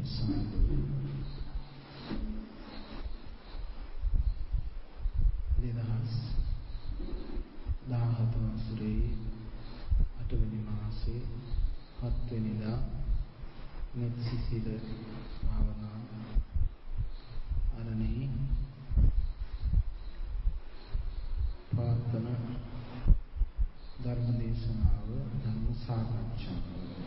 සාදු 2017 වසරේ 8 වෙනි මාසේ 7 වෙනිදා මෙත් සිසිල භාවනා අරණේ ප්‍රාර්ථන ධර්ම දේශනාව ධර්ම සාකච්ඡාව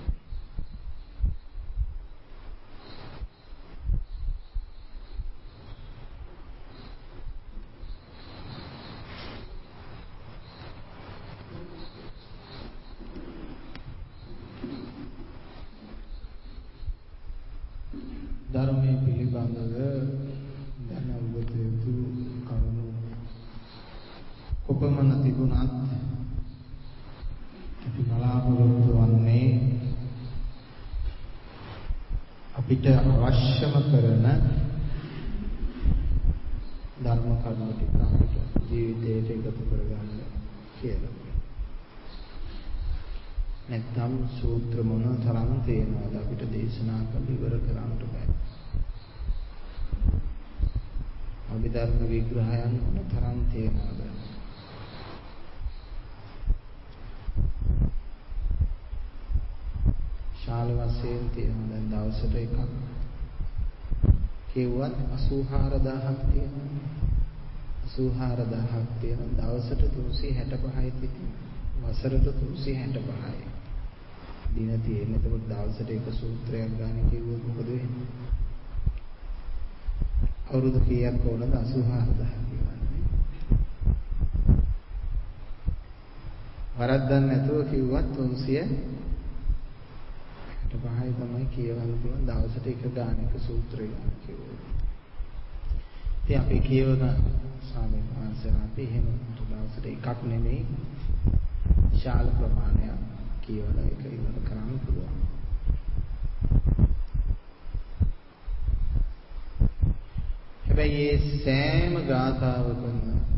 ධර්මයේ පිළිබඳව දැනගත යුතු කරුණු කොපමණ තිබුණත් අපි බලාපොරොත්තු වන්නේ අපිට අවශ්‍යම කරන ධර්ම කරුණු ටික අපිට ජීවිතයට එකතු කරගන්න කියලා. නැත්නම් සූත්‍ර මොන තරම් තේනවද අපිට දේශනා කරලා ඉවර කරන්න බෑ. අභිධර්ම විග්‍රහයන් මොන තරම් තේනවද? ශාල වශයෙන් තියෙන දැන් දවසට එකක් කියුවත් 84000ක් තියෙනවා. 84000ක් තියෙන දවසට 365යි තියෙන්නේ. වසරට 365යි. දින තියෙන්නේ. එතකොට දවසට එක සූත්‍රයක් ගන්න කිව්වොත් මොකද වෙන්නේ? අවුරුදු කීයක් ඕනද 84000 කියන්නේ? වරද්දක් නැතුව කිව්වත් 365යි තමයි කියවන්න පුළුවන් දවසට එක ගානක සූත්‍රයක් කිව්වොත්. ඉතින් අපි කියවන ස්වාමීන් වහන්සේලා අපි එහෙම දවසට එකක් නෙමෙයි විශාල ප්‍රමාණයක් කියවලා ඒක ඉවර කරන්න පුළුවන්. හැබැයි මේ සෑම ගාථාවකම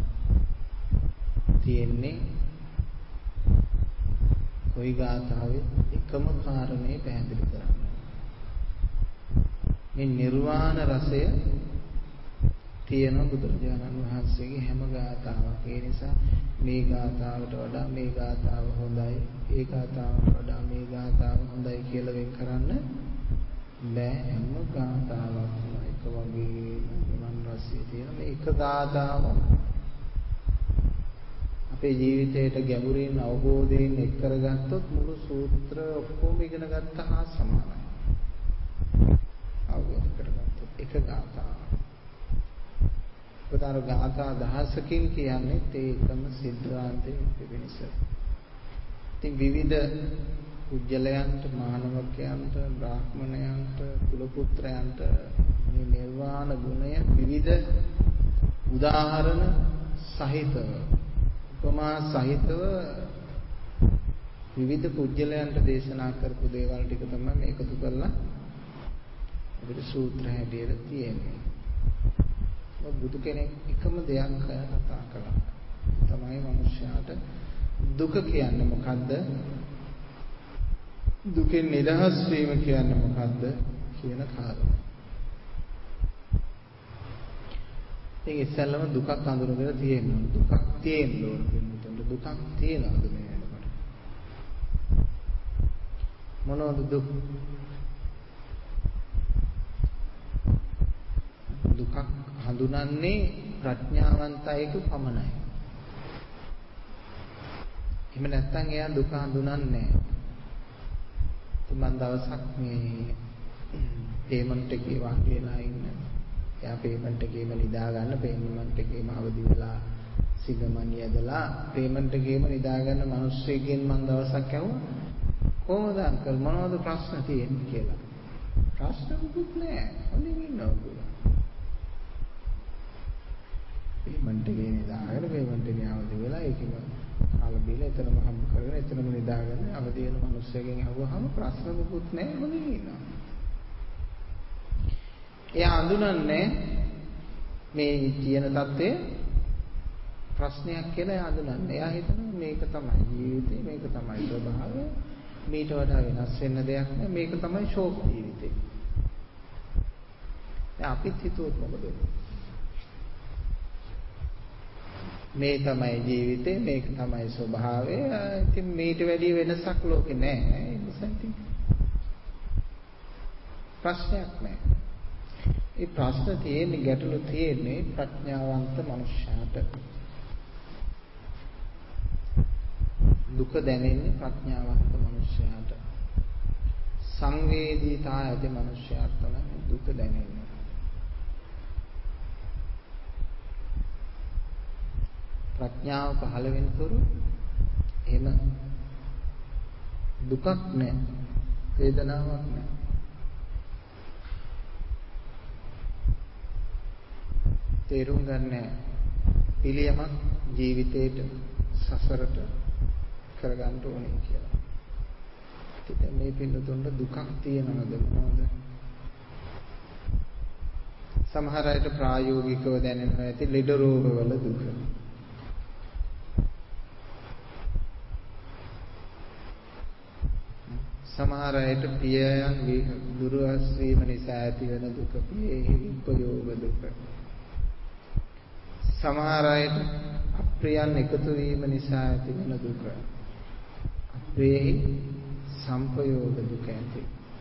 තියෙන්නේ ওই ගාථාවේ එකම කාරණේ පැහැදිලි කරන්නේ. මේ නිර්වාණ රසය තියෙන බුදුරජාණන් වහන්සේගේ හැම ගාථාවක්. ඒ නිසා මේ ගාථාවට වඩා මේ ගාථාව හොඳයි, ඒ ගාථාවට වඩා මේ ගාථාව හොඳයි කියලා වෙන් කරන්න බෑ. හැම ගාථාවක්ම එක වගේ නිවන් රසය තියෙන මේ එක ගාථාව අපේ ජීවිතයට ගැඹුරින් අවබෝධයෙන් එක් කරගත්තොත් මුළු සූත්‍ර ඔක්කොම ඉගෙන ගත්තා හා සමානයි. අවබෝධ කරගත්තොත් එක ගාථාවක්. උදාර ගාථා දහසකින් කියන්නේ ඒකම සිද්ධාන්තයේ පිවිනිස. ඉතින් විවිධ කුජලයන්ට, මානවකයන්ට, බ්‍රාහ්මණයන්ට, කුල පුත්‍රයන්ට මේ නිර්වාණ ගුණය විවිධ උදාහරණ සහිතව, උපමා සහිතව විවිධ කුජලයන්ට දේශනා කරපු දේවල් ටික තමයි මේ එකතු කරලා අපිට සූත්‍ර හැටියට තියෙන්නේ. බුදු කෙනෙක් එකම දෙයක් කතා කළා. තමයි මනුෂ්‍යයාට දුක කියන්නේ මොකද්ද? දුකෙන් නිදහස් වීම කියන්නේ මොකද්ද කියන කාරණා. ඒක ඉස්සෙල්ලම දුකක් අඳුරගෙන තියෙනවා. දුකක් තියෙන්න ඕන කෙනෙකුට. දුකක් තියනවාද මේ වෙනකොට? මොනවද දුක්? දුකක් හඳුනන්නේ ප්‍රඥාවන්තයෙකු පමණයි. එහෙම නැත්නම් එයා දුක හඳුනන්නේ නැහැ. මම දවසක් මේ පේමන්ට් එකේ වාඩි වෙලා ඉන්න. එයා පේමන්ට් එකේම නිදා ගන්න, පේමන්ට් එකේම අවදි වෙලා සිගමණිය ඇදලා පේමන්ට් එකේම නිදා ගන්න මිනිස්සෙක්ගෙන් මම දවසක් ඇහුවා කොහොමද අංකල් මොනවද ප්‍රශ්න තියෙන්නේ කියලා. ප්‍රශ්න මොකුත් නැහැ. හොඳින් ඉන්නවා. පේමන්ට් එකේ නිදාගෙන පේමන්ට් එකේ අවදි වෙලා ඒකම කාලා බීලා එතනම හම්බ කරගෙන එතනම නිදාගෙන අවදි වෙන මිනිස්සුගෙන් අහුවාම ප්‍රශ්න මොකුත් නැහැ හොඳින් ඉන්නවා. එයා අඳුනන්නේ මේ තියෙන தත්ත්වය ප්‍රශ්නයක් කියලා එයා අඳුනන්නේ. එයා හිතනවා මේක තමයි ජීවිතේ, මේක තමයි ස්වභාවය, මීට වඩා වෙනස් වෙන්න දෙයක් නැහැ, මේක තමයි ෂෝක් ජීවිතේ. දැන් අපිත් හිතුවොත් මොකද වෙන්නේ? මේ තමයි ජීවිතේ, මේක තමයි ස්වභාවය. ඉතින් මේට වැඩි වෙනසක් ලෝකේ නැහැ. ඒ නිසා ඉතින් ප්‍රශ්නයක් නැහැ. ඒ ප්‍රශ්න තියෙන්නේ, ගැටලු තියෙන්නේ ප්‍රඥාවන්ත මනුෂ්‍යයාට. දුක දැනෙන්නේ ප්‍රඥාවන්ත මනුෂ්‍යයාට. සංවේදීතා ඇති මනුෂ්‍යයාට තමයි දුක දැනෙන්නේ. ප්‍රඥාව පහළ වෙනතුරු එහෙම දුකක් නැහැ, වේදනාවක් නැහැ. තේරුම් ගන්න පිළියමක් ජීවිතේට, සසරට කරගන්න ඕනේ කියලා. ඉතින් මේ පින්නතුන්ට දුකක් තියෙනවද මොනවද? සමහර අයට ප්‍රායෝගිකව දැනෙනවා ඇති ලෙඩ රෝගවල දුක. සමහර අයට පියයන් දුරස් වීම නිසා ඇති වෙන දුක, පියෙහි උපයෝග දුක. සමහර අයට අප්‍රියයන් එකතු වීම නිසා ඇති වෙන දුක, අප්‍රියෙහි සංපයෝග දුක ඇති.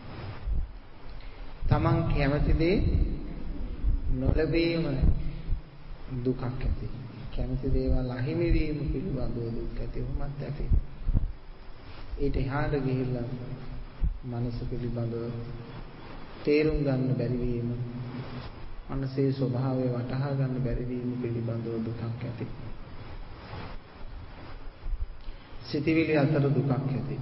තමන් කැමති දේ නොලැබීම දුකක් ඇති. කැමති දේවල් අහිමි වීම පිළිබඳව දුක් ඇති වුමත් ඇති. ඊට එහාට ගිහිල්ලා මනස පිළිබඳව තේරුම් ගන්න බැරි වීම, මනසේ ස්වභාවය වටහා ගන්න බැරි වීම පිළිබඳව දුකක් ඇති. සිතවිලි අතර දුකක් ඇති.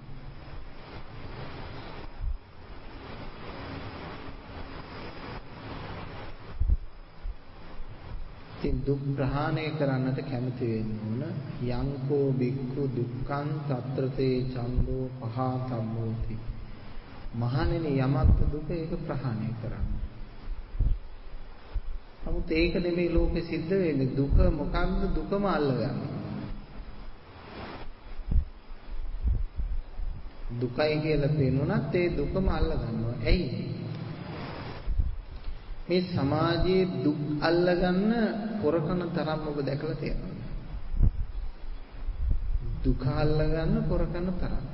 ඉතින් දුක් ප්‍රහාණය කරන්නට කැමති වෙන්න ඕන. යංකෝ බික්ඛු දුක්ඛං తත්‍රතේ චන්දෝ පහතම්මෝති. මහණෙනි යමත් දුක ඒක ප්‍රහාණය කරන්න. නමුත් ඒක නෙමෙයි ලෝකෙ සිද්ධ වෙන්නේ. දුක මොකක්ද? දුකම අල්ලගන්න. දුකයි කියලා පේනුණත් ඒ දුකම අල්ලගන්නවා. ඇයි? මේ සමාජයේ දුක් අල්ලගන්න පොරකන තරම් ඔබ දැකලා තියෙනවද? දුක අල්ලගන්න පොරකන තරම්.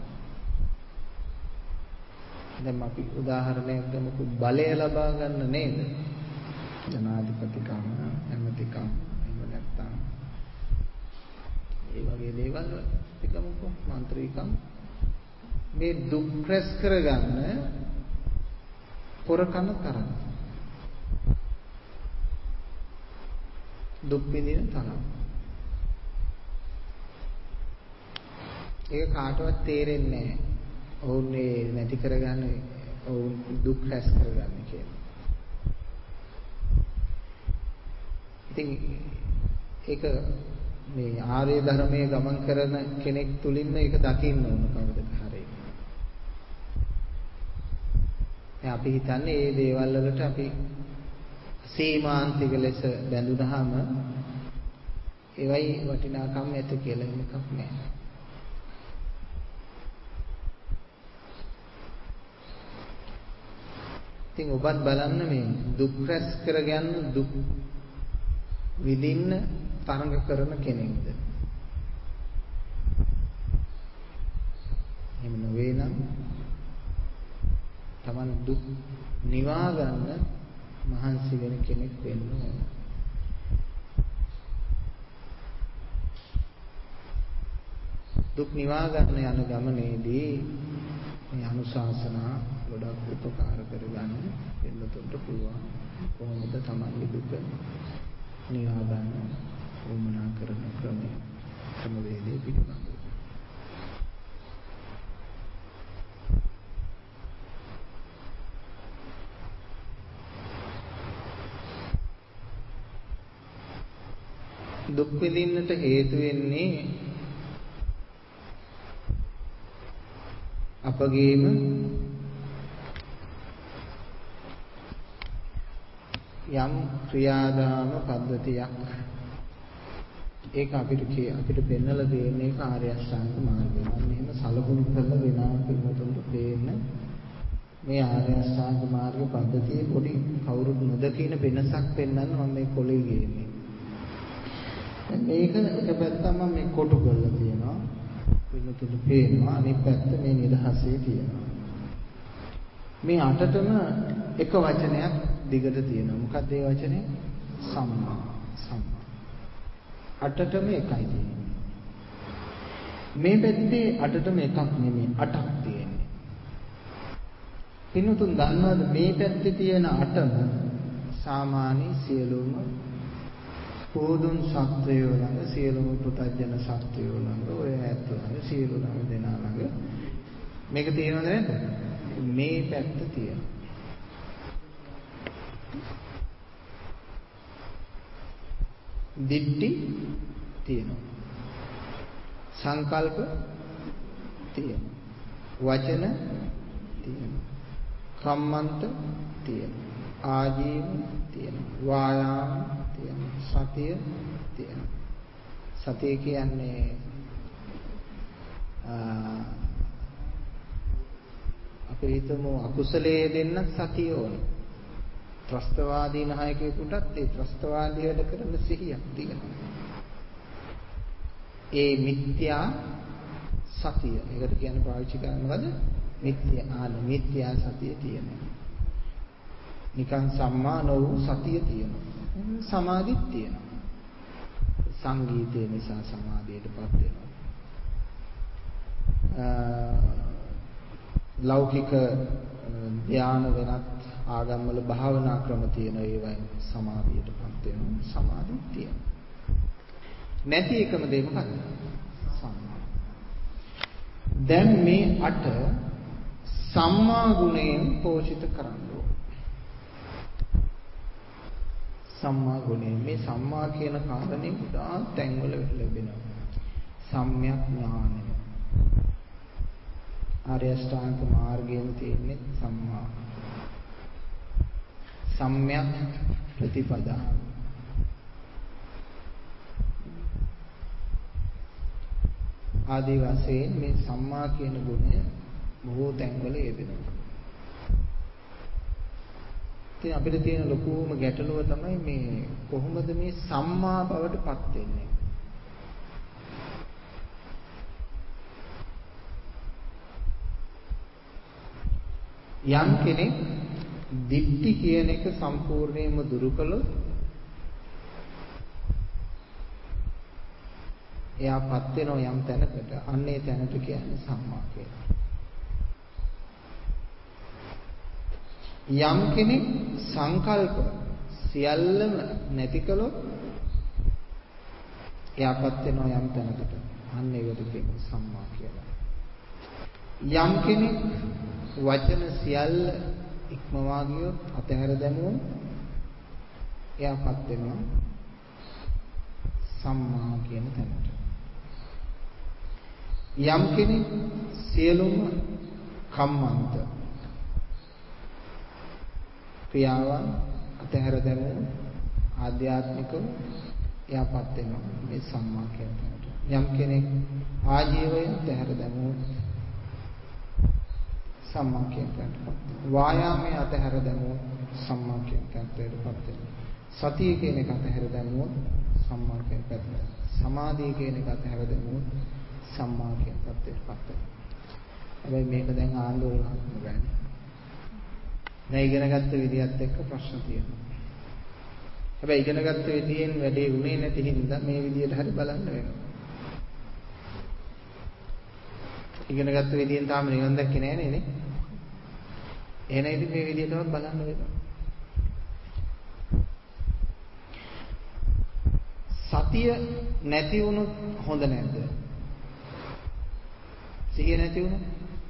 දැන් අපි උදාහරණයක් ගමුකෝ, බලය ලබා ගන්න නේද? ජනාධිපතිකම, ඇමතිකම, එහෙම නැත්නම් ඒ වගේ දේවල් ගමුකෝ, മന്ത്രിකම. මේ දුක් රැස් කරගන්න පොරකන තරම්. දුක් විඳින තරම්. ඒක කාටවත් තේරෙන්නේ නැහැ. ඔවුන් මේ නැති කරගන්නේ, ඔවුන් දුක් රැස් කරගන්නේ කියලා. ඉතින් ඒක මේ ආර්ය ධර්මයේ ගමන් කරන කෙනෙක් තුලින්ම ඒක දකින්න ඕන කවදද හරිය. දැන් අපි හිතන්නේ මේ දේවල් වලට අපි සීමාන්තික ලෙස බැඳුනහම ඒවයි වටිනාකම් ඇත කියලා එකක් නැහැ. ඉතින් ඔබත් බලන්න මේ දුක් රැස් කරගන්න, දුක් විඳින්න තරඟ කරන කෙනෙක්ද? එහෙම නොවේ නම් Taman දුක් නිවා ගන්න මහන්සි වෙන කෙනෙක් වෙන්න ඕන. දුක් නිවා ගන්න යන ගමනේදී මේ අනුශාසනා ගොඩක් උපකාර කරගන්න දෙන්නතොට පුළුවන්. කොහොමද Tamanගේ දුක නිවා ගන්න උවමනා කරන ක්‍රමවේදය පිළිබඳව. දුක් විඳින්නට හේතු වෙන්නේ අපගේම යම් ක්‍රියාදාම පද්ධතියක්. ඒක අපිට පෙන්නලා දෙන්නේ ආර්ය අෂ්ටාංග මාර්ගය. මම එහෙම සලකුණු කරලා දෙනවා පිළිතුරු දෙන්න මේ ආර්ය අෂ්ටාංග මාර්ග පද්ධතියේ පොඩි කවුරුත් නොදකින වෙනසක් පෙන්වන්න මම මේ කොලේ ගේන්නේ. මේක එක පැත්තක් මම මේ කොටු කරලා තියෙනවා. පිළිතුරු පේනවා. අනිත් පැත්ත මේ නිදහසේ තියෙනවා. මේ අටටම එක වචනයක් දිගට තියෙනවා. මොකක්ද ඒ වචනේ? සම්මා. සම්මා. අටටම එකයි තියෙන්නේ. මේ පැත්තේ අටටම එකක් නෙමෙයි අටක් තියෙන්නේ. පින්තුන් දන්නවද මේ පැත්තේ තියෙන අටම සාමාන්‍ය සියලුම පොදුන් සත්වයෝ ළඟ සියලුම පුතඥ සත්වයෝ ළඟ ඔය ඇත්ත ළඟ සියලුම දෙනා ළඟ මේක තියෙනවද නැද්ද? මේ පැත්ත තියෙනවා. දිට්ඨි තියෙනවා. සංකල්ප තියෙනවා. වචන තියෙනවා. කම්මන්ත තියෙනවා. ආජීව තියෙනවා. වායාම තියෙනවා. සතිය තියෙනවා. සතිය කියන්නේ අපි හිතමු අකුසලයේ දෙන්න සතිය ඕනේ. ත්‍රස්තවාදී නායකයෙකුටත් ඒ ත්‍රස්තවාදී වැඩ කරන සිහියක් තියෙනවා. ඒ මිත්‍යා සතිය. ඒකට කියන්නේ පාවිච්චි කරනවද? මිත්‍යා සතිය තියෙනවා. නිකන් සම්මා නොවු සතිය තියෙනවා. සමාධිත් තියෙනවා. සංගීතය නිසා සමාධියටපත් වෙනවා. ලෞකික ධ්‍යාන වෙනත් ආගම්වල භාවනා ක්‍රම තියෙන ඒවායින් සමාධියටපත් වෙනවා. සමාධිත් තියෙනවා. නැති එකම දේ මොකක්ද? සම්මා. දැන් මේ අට සම්මා ගුණයෙන් පෝෂිත කරන්න ඕන. සම්මා ගුණය මේ සම්මා කියන කාරණේ ගොඩාක් තැන්වල ලැබෙනවා. සම්‍යක් ඥානය. ආර්ය අෂ්ටාංග මාර්ගයෙන් තියෙන්නේ සම්මා. සම්‍යක් ප්‍රතිපදා. ආදී වශයෙන් මේ සම්මා කියන ගුණය බොහෝ තැන්වල යෙදෙනවා. ඉතින් අපිට තියෙන ලොකුම ගැටලුව තමයි මේ කොහොමද මේ සම්මා බවට පත් වෙන්නේ? යම් කෙනෙක් දිට්ඨි කියන එක සම්පූර්ණයෙන්ම දුරු කළොත් එයාපත් වෙන යම් තැනකට අන්නේ තැනට කියන්නේ සම්මා කියලා. යම් කෙනෙක් සංකල්ප සියල්ලම නැති කළොත් එයාපත් වෙන යම් තැනකට අන්න ඒකට කියන්නේ සම්මා කියලා. යම් කෙනෙක් වචන සියල්ල ඉක්මවා ගියොත් අතහැර දැමුවොත් එයාපත් වෙනවා සම්මා කියන තැනට. යම් කෙනෙක් සියලුම කම්මන්ත ක්‍රියාවන් අතහැර දැමුවොත් ආධ්‍යාත්මිකව එයාපත් වෙනවා මේ සම්මා කියන තැනට. යම් කෙනෙක් ආජීවය අතහැර දැමුවොත් සම්මා කියන තැනටපත් වෙනවා. වායාමයේ අතහැර දැමුවොත් සම්මා කියන තැනටපත් වෙනවා. සතිය කියන එක අතහැර දැමුවොත් සම්මා කියන තැනට. සමාධිය කියන එක අතහැර දැමුවොත් සම්මා කියන තැනටපත් වෙනවා. හැබැයි මේක දැන් ආందోලනයක් නෙවෙයි. දැන් ඉගෙනගත්ත විදියත් එක්ක ප්‍රශ්න තියෙනවා. හැබැයි ඉගෙනගත්ත විදියෙන් වැඩේ උනේ නැති හින්දා මේ විදියට හරි බලන්න වෙනවා. ඉගෙනගත්ත විදියෙන් තාම නිවන් දැක්කේ නැහැ නේ. එහෙනම් ඉතින් මේ විදියටවත් බලන්න වෙනවා. සතිය නැති වුණොත් හොඳ නැද්ද? සිහිය නැති වුණොත්?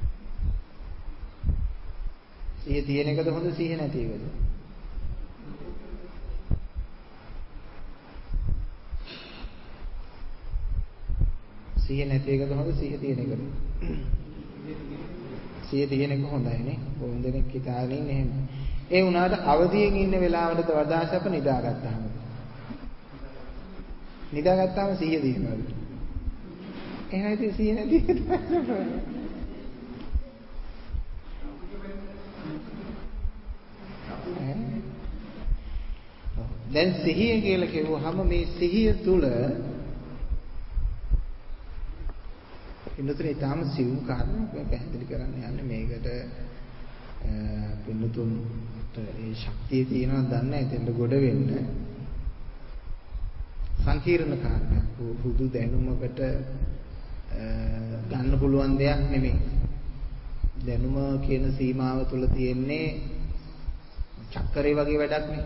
සිහිය තියෙන එකද හොඳ සිහිය නැති එකද? සිහිය නැති එකද හොඳ සිහිය තියෙන එකද? සිහිය තියෙන එක හොඳයි නේ. බොහොම දෙනෙක් හිතාගෙන ඉන්නේ එහෙම. ඒ වුණාට අවදියෙන් ඉන්න වෙලාවටද වඩා සැප නිදාගත්තාම. නිදාගත්තාම සිහිය දිනනවලු. එහෙනම් ඉතින් සිහිය නැති එක තමයි. දැන් සිහිය කියලා කිව්වහම මේ සිහිය තුල පින්නතුනේ ඊටාම සිවුම් කාරණයක් මේ පැහැදිලි කරන්න යන්නේ මේකට පින්නතුන්ට ඒ ශක්තිය තියෙනවද දන්නේ නැහැ එතෙන්ට ගොඩ වෙන්න සංකීර්ණ කාරණයක් හුදු දැනුමකට ගන්න පුළුවන් දෙයක් නෙමෙයි දැනුම කියන සීමාව තුල තියෙන්නේ චක්‍රේ වගේ වැඩක් නේ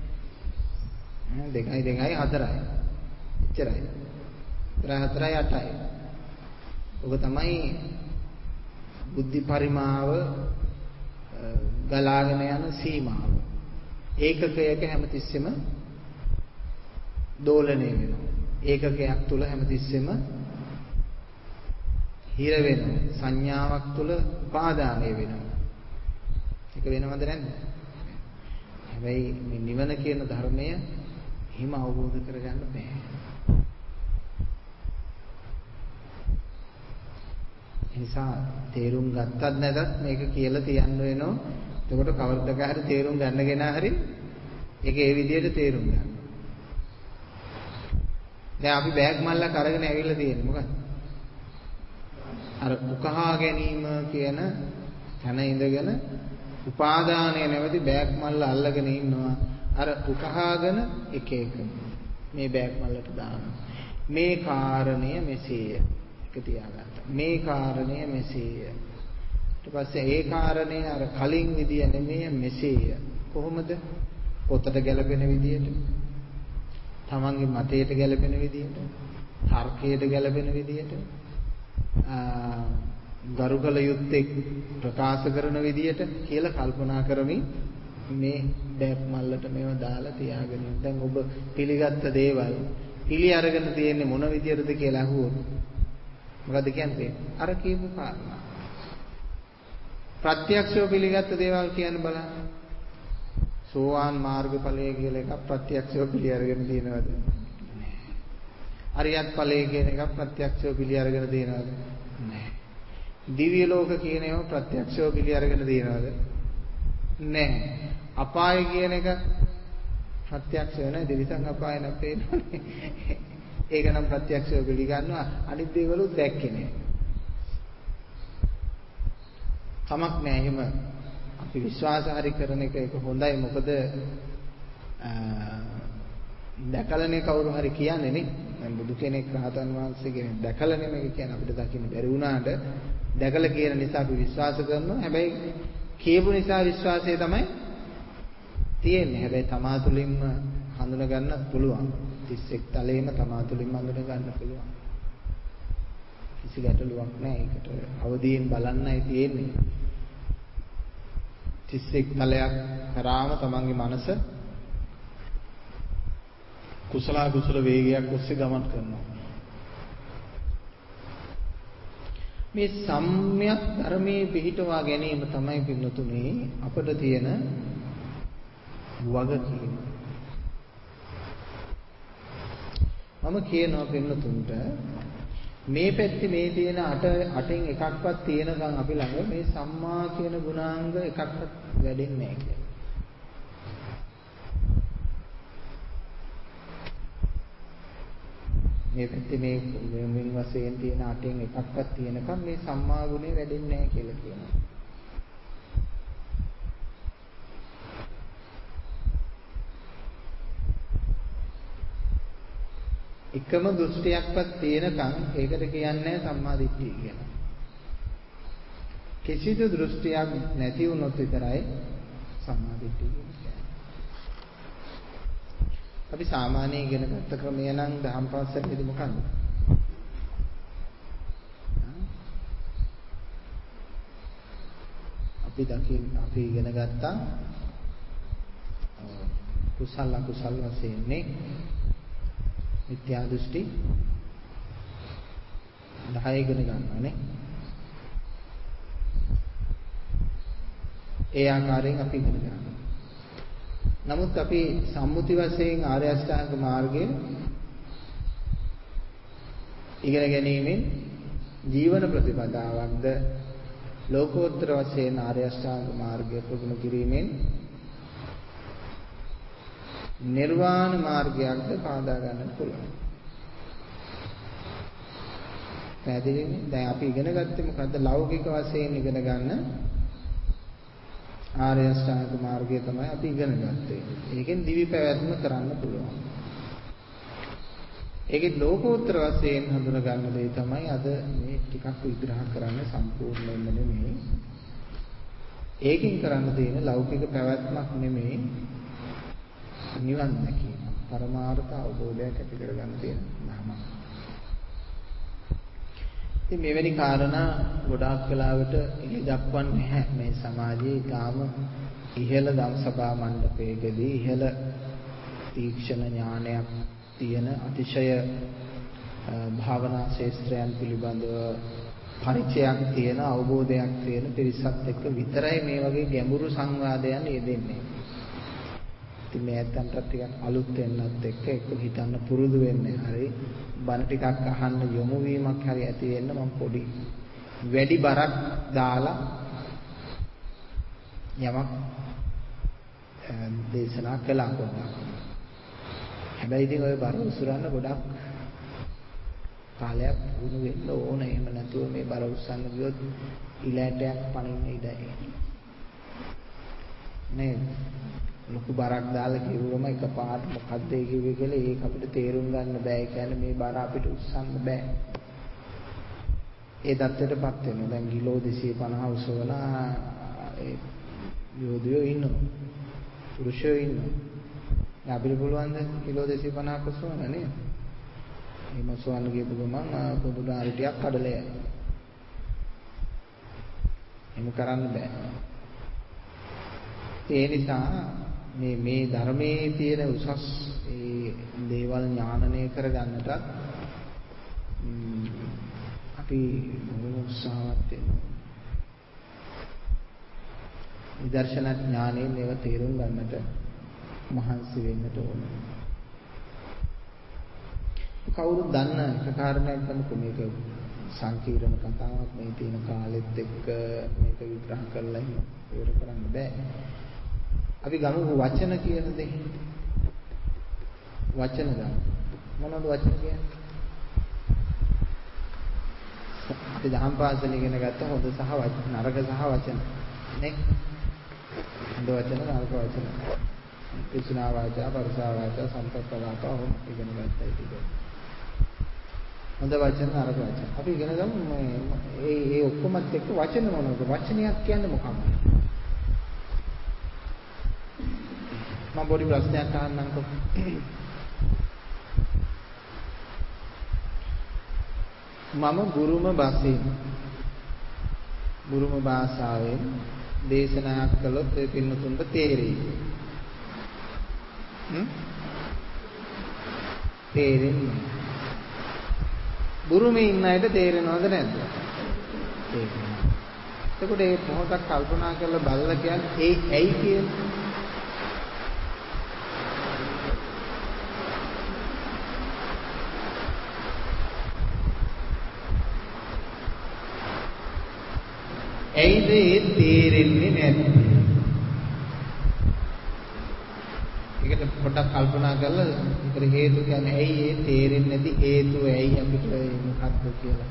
2 2 4යි එච්චරයි 4 8යි ඔක තමයි බුද්ධි පරිමාව ගලාගෙන යන සීමාව. ඒකකයක හැමතිස්සෙම දෝලණය වෙනවා. ඒකකයක් තුල හැමතිස්සෙම හිර වෙනවා. සංඥාවක් තුල උපාදානය වෙනවා. ඒක වෙනවද නැද්ද? හැබැයි මේ නිවන කියන ධර්මය හිම අවබෝධ කරගන්න බෑ. නිසා තේරුම් ගත්තත් නැතත් මේක කියලා තියන්න වෙනවා. එතකොට කවදාක හරි තේරුම් ගන්නගෙන හරි ඒක ඒ විදිහට තේරුම් ගන්න. දැන් අපි බෑග් මල්ලක් අරගෙන ඇවිල්ලා තියෙන්නේ මොකක්ද? අර උකහා ගැනීම කියන තැන ඉඳගෙන උපාදානය නැවති බෑග් මල්ල අල්ලගෙන ඉන්නවා. අර උකහාගෙන එක එක මේ බෑග් මල්ලට දානවා. මේ කාරණය මෙසේය. එක තියාගන්න. මේ කාරණය මෙසේය. ඊට පස්සේ ඒ කාරණය අර කලින් විදිය නෙමෙයි මෙසේය. කොහොමද? පොතට ගැලපෙන විදියට, තමන්ගේ මතයට ගැලපෙන විදියට, තර්කයට ගැලපෙන විදියට, ගරුකල යුත්තේ ප්‍රකාශ කරන විදියට කියලා කල්පනා කරමින් මේ බෑග් මල්ලට මේව දාලා තියාගෙන. දැන් ඔබ පිළිගත්ත දේවල් පිළි අරගෙන තියෙන්නේ මොන විදියටද කියලා අහුවොත් මොකද කියන්නේ? අර කියපු කාරණා. ප්‍රත්‍යක්ෂව පිළිගත්ත දේවල් කියන්න බලන්න. සෝවාන් මාර්ගඵලය කියලා එකක් ප්‍රත්‍යක්ෂව පිළි අරගෙන තියෙනවද? නැහැ. අරියත් ඵලය කියන එකක් ප්‍රත්‍යක්ෂව පිළි අරගෙන තියෙනවද? නැහැ. දිව්‍ය ලෝක කියන ඒවා ප්‍රත්‍යක්ෂව පිළි අරගෙන තියෙනවද? නැහැ. අපාය කියන එක ප්‍රත්‍යක්ෂව නැහැ. දිවිසං අපාය නම් පේනවනේ. ඒක නම් ප්‍රත්‍යක්ෂව පිළිගන්නවා. අනිත් දේවලුත් දැක්කේ නෑ. කමක් නෑ එහෙම අපි විශ්වාස හරි කරන එක ඒක හොඳයි. මොකද දැකලානේ කවුරු හරි කියන්නේ නේ. දැන් බුදු කෙනෙක් රහතන් වහන්සේ කෙනෙක් දැකලානේ මේක කියන්නේ අපිට දකින්න බැරි වුණාට දැකලා කියන නිසා අපි විශ්වාස කරනවා. හැබැයි කියපු නිසා විශ්වාසය තමයි තියෙන්නේ. හැබැයි තමා තුළින්ම හඳුනා ගන්නත් පුළුවන්. 31 තලයේම තමා තුළින්ම හඳුනා ගන්න පුළුවන්. කිසි ගැටලුවක් නැහැ. ඒකට අවදීන් බලන්නයි තියෙන්නේ. 31 තලයක් කරාම තමන්ගේ මනස කුසල වේගයක් ඔස්සේ ගමන් කරනවා. මේ සම්‍යක් ධර්මයේ පිහිටවා ගැනීම තමයි පින්නතුනේ අපිට තියෙන වගකීම. මම කියනවා පින්නතුන්ට මේ පැත්තේ මේ තියෙන අටෙන් එකක්වත් තියෙනකන් අපි ළඟ මේ සම්මා කියන ගුණාංග එකක්වත් වැඩෙන්නේ නැහැ කියලා. මේ පැත්තේ මේ මෙන් වශයෙන් තියෙන අටෙන් එකක්වත් තියෙනකන් මේ සම්මා ගුණය වැඩෙන්නේ නැහැ කියලා කියනවා. එකම දෘෂ්ටියක්වත් තියෙනකන් ඒකට කියන්නේ සම්මා දිට්ඨිය කියලා. කිසිදු දෘෂ්ටියක් නැති වුණොත් විතරයි සම්මා දිට්ඨිය කියන්නේ. අපි සාමාන්‍ය ඉගෙන ගත්ත ක්‍රමය නම් දහම් පාසලේදී මොකක්ද? අපි ඉගෙන ගත්තා කුසල අකුසල වශයෙන්නේ මිත්‍යා දෘෂ්ටි 10 ඉගෙන ගන්නවානේ. ඒ ආකාරයෙන් අපි ඉගෙන ගන්නවා. නමුත් අපි සම්මුති වශයෙන් ආර්ය අෂ්ටාංග මාර්ගය ඉගෙන ගැනීමෙන් ජීවන ප්‍රතිපදාවක්ද ලෝකෝත්තර වශයෙන් ආර්ය අෂ්ටාංග මාර්ගය ප්‍රගුණ කිරීමෙන් නිර්වාණ මාර්ගයක්ද පාදා ගන්නට පුළුවන්. පැහැදිලිනේ? දැන් අපි ඉගෙන ගත්තේ මොකද්ද? ලෞකික වශයෙන් ඉගෙන ගන්න ආර්ය අෂ්ටාංග මාර්ගය තමයි අපි ඉගෙන ගත්තේ. ඒකෙන් දිවි පැවැත්ම කරන්න පුළුවන්. ඒකේ ලෝකෝත්තර වශයෙන් හඳුනා ගන්න දේ තමයි අද මේ ටිකක් විග්‍රහ කරන්න සම්පූර්ණයෙන්ම නෙමෙයි. ඒකෙන් කරන්න තියෙන ලෞකික පැවැත්මක් නෙමෙයි නිවන් දැකීම. පරමාර්ථ අවබෝධයක් ඇති කරගන්න තියෙන ධර්මයක්. ඉතින් මෙවැනි කාරණා ගොඩාක් වෙලාවට එළි දක්වන්නේ නැහැ මේ සමාජයේ ඊටාම ඉහළ ධම්සභා මණ්ඩපයකදී ඉහළ තීක්ෂණ ඥානයක් තියෙන අතිශය භාවනා ශාස්ත්‍රයන් පිළිබඳව පරිචයක් තියෙන අවබෝධයක් තියෙන පිරිසත් එක්ක විතරයි මේ වගේ ගැඹුරු සංවාදයන් යෙදෙන්නේ. ඉතින් මේ ඇත්තන්ට ටිකක් අලුත් වෙන්නත් එක්ක එක්ක හිතන්න පුරුදු වෙන්නේ. හරි බණ ටිකක් අහන්න යොමු වීමක් හරි ඇති වෙන්න මම පොඩි වැඩි බරක් දාලා යමක් දේශනා කළා පොඩ්ඩක්. හැබැයි ඉතින් ওই බර උසුරන්න ගොඩක් කාලයක් වුණ වෙන්න ඕන. එහෙම නැතුව මේ බර උස්සන්න ගියොත් ඉලෑටයක් පනින්න ඉඩයි. නේද? ලොකු බරක් දාලා කිව්වම එකපාරට මොකද්ද ඒ කිව්වේ කියලා ඒක අපිට තේරුම් ගන්න බෑ. ඒ කියන්නේ මේ බර අපිට උස්සන්න බෑ. ඒ தත්ත්වයටපත් වෙනවා. දැන් කිලෝ 250 උසවන ඒ යෝධයෝ ඉන්නවා. පුරුෂයෝ ඉන්නවා. අපිට පුළුවන් ද කිලෝ 250ක් උසවන්න නේද? එහෙම උසවන්න ගියපු ගමන් පොදු ඩාරි ටිකක් කඩලා යනවා. එහෙම කරන්න බෑ. ඒ නිසා මේ ධර්මයේ තියෙන උසස් ඒ දේවල් ඥානනය කරගන්නට අපි උත්සාහවත් වෙනවා. විදර්ශනා ඥානයෙන් මේව තේරුම් ගන්නට මහන්සි වෙන්නට ඕන. කවුරුත් දන්න එක කාරණයක් ගන්නකො මේක සංකීර්ණ කතාවක් මේ තියෙන කාලෙත් එක්ක මේක විග්‍රහ කරලා ඉවර කරන්න බෑ. අපි ගමු වචන කියන දේ. වචන ගන්න. මොනවද වචන කියන්නේ? අපි දහම් පාසල ඉගෙන ගත්ත හොඳ සහ නරක සහ වචන. නේ? හොඳ වචන නරක වචන. පිසුනා වාචා, පරසා වාචා, සම්පත්ත වාචා ඔහොම ඉගෙන ගත්තා ටික. හොඳ වචන නරක වචන. අපි ඉගෙන ගමු මේ ඔක්කොමත් එක්ක වචන මොනවද? වචනයක් කියන්නේ මොකක්ද? මම පොඩි ප්‍රශ්නයක් අහන්නම්කෝ. මම බුරුම භාෂාවෙන් දේශනාවක් කළොත් ඒ පින්නතුන්ට තේරෙයි. තේරෙන්නේ. බුරුමේ ඉන්න අයට තේරෙනවද නැද්ද? තේරෙනවා. එතකොට මේ මොහොතක් කල්පනා කරලා බලලා කියන්නේ ඒ ඇයි කියන්නේ? ඇයිද ඒ තේරෙන්නේ නැත්තේ? ඒකට පොඩ්ඩක් කල්පනා කරලා ඒකට හේතු කියන්නේ ඇයි ඒ තේරෙන්නේ නැති හේතුව ඇයි අපිට මොකක්ද කියලා.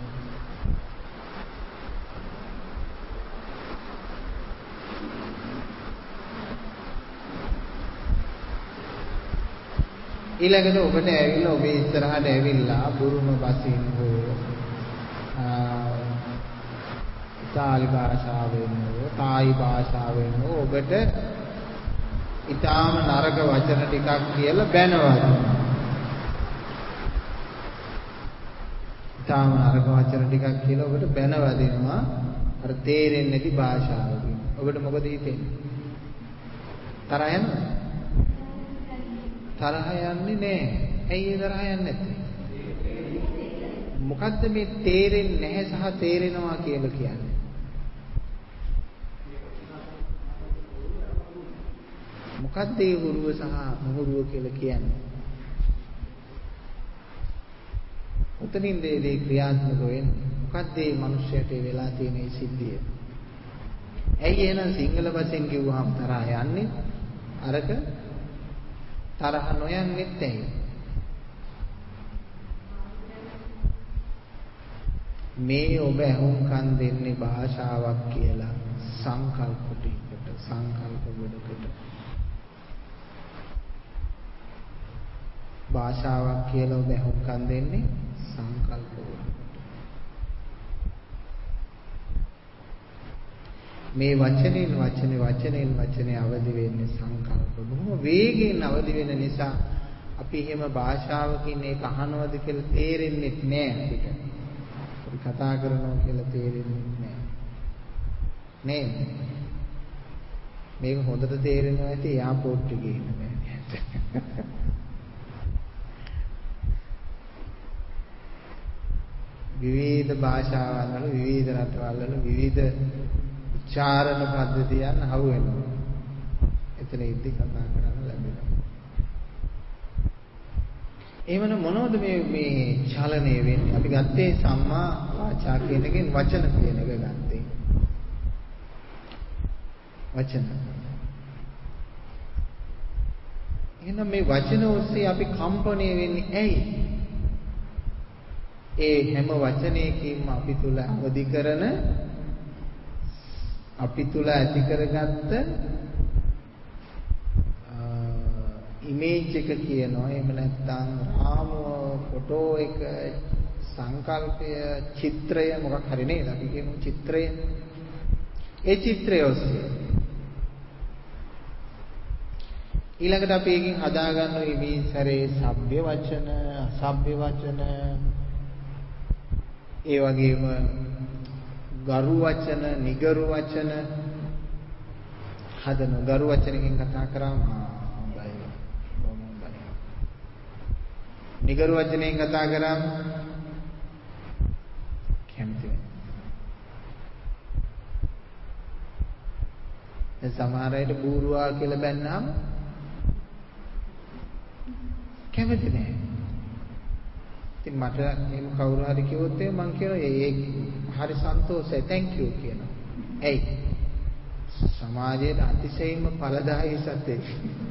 ඊළඟට ඔබට ඇවිල්ලා ඔබේ ඉස්සරහට ඇවිල්ලා බුරුම බසින් හෝ ඉතාලි භාෂාවෙන් හෝ තායි භාෂාවෙන් හෝ ඔබට ඊටාම නරක වචන ටිකක් කියලා බැනවදිනවා. ඊටාම නරක වචන ටිකක් කියලා ඔබට බැනවදිනවා. අර තේරෙන්නේ නැති භාෂාවකින්. ඔබට මොකද හිතෙන්නේ? තරහ යනවද? තරහ යන්නේ නැහැ. ඇයි ඒ තරහ යන්නේ නැත්තේ? මොකද්ද මේ තේරෙන්නේ නැහැ සහ තේරෙනවා කියලා කියන්නේ? මොකද්ද ඒ හුරුව සහ නොහුරුව කියලා කියන්නේ? උතනින් දේ ක්‍රියාත්මක වෙන්නේ. මොකද්ද මේ මිනිස්සයාට වෙලා තියෙන මේ සිද්ධිය? ඇයි එහෙනම් සිංහල භාෂෙන් කිව්වහම තරහ යන්නේ? අරක තරහ නොයන්නෙත් ඇයි? මේ ඔබ අහුම්කම් දෙන්නේ භාෂාවක් කියලා සංකල්ප ටිකට සංකල්ප ගොඩකට භාෂාවක් කියලා ඔබ අහුම්කම් දෙන්නේ සංකල්ප ගොඩකට මේ වචනේ අවදි වෙන්නේ සංකල්ප බොහොම වේගයෙන් අවදි වෙන නිසා අපි එහෙම භාෂාවකින් ඒක අහනවද කියලා තේරෙන්නේ නැහැ අපිට. අපි කතා කරනවා කියලා තේරෙන්නේ නැහැ. නේද? මේක හොඳට තේරෙනවා ඇති එයාපෝට් එකේ ඉන්න බෑ. විවිධ භාෂාවල් වල විවිධ රටවල් වල විවිධ උච්චාරණ පද්ධතියන් අහු වෙනවා. එතන ඉද්දි කතා කරන්න ලැබෙනවා. එහෙමනම් මොනවද මේ චලනය වෙන්නේ? අපි ගත්තේ සම්මා වාචා කියන එකෙන් වචන කියන එක ගත්තේ. වචන. එහෙනම් මේ වචන ඔස්සේ අපි කම්පණය වෙන්නේ ඇයි? ඒ හැම වචනයකින්ම අපි තුල අවදි කරන අපි තුල ඇති කරගත්ත ඉමේජ් එක කියනවා. එහෙම නැත්නම් රාමුව, ෆොටෝ එක, සංකල්පය, චිත්‍රය මොකක් හරි නේද? අපි කියමු චිත්‍රය. ඒ චිත්‍රය ඔස්සේ ඊළඟට අපි එකකින් හදාගන්න ඉමේජ් හැරේ සભ્ય වචන, අසભ્ય වචන, ඒ වගේම ගරු වචන, නිගරු වචන හදන ගරු වචනකින් කතා කරාම හොඳයි. බොහොම හොඳයි. නිගරු වචනයෙන් කතා කරාම කැමති වෙනවා. සමහර අයට බූරුවා කියලා බැන්නාම කැමති නෑ. ඉතින් මට එහෙම කවුරු හරි කිව්වොත් මම කියනවා ඒ හරි සන්තෝෂයි thank you කියනවා. ඇයි? සමාජයේ අතිශයින්ම ඵලදායී සත්‍යයක්.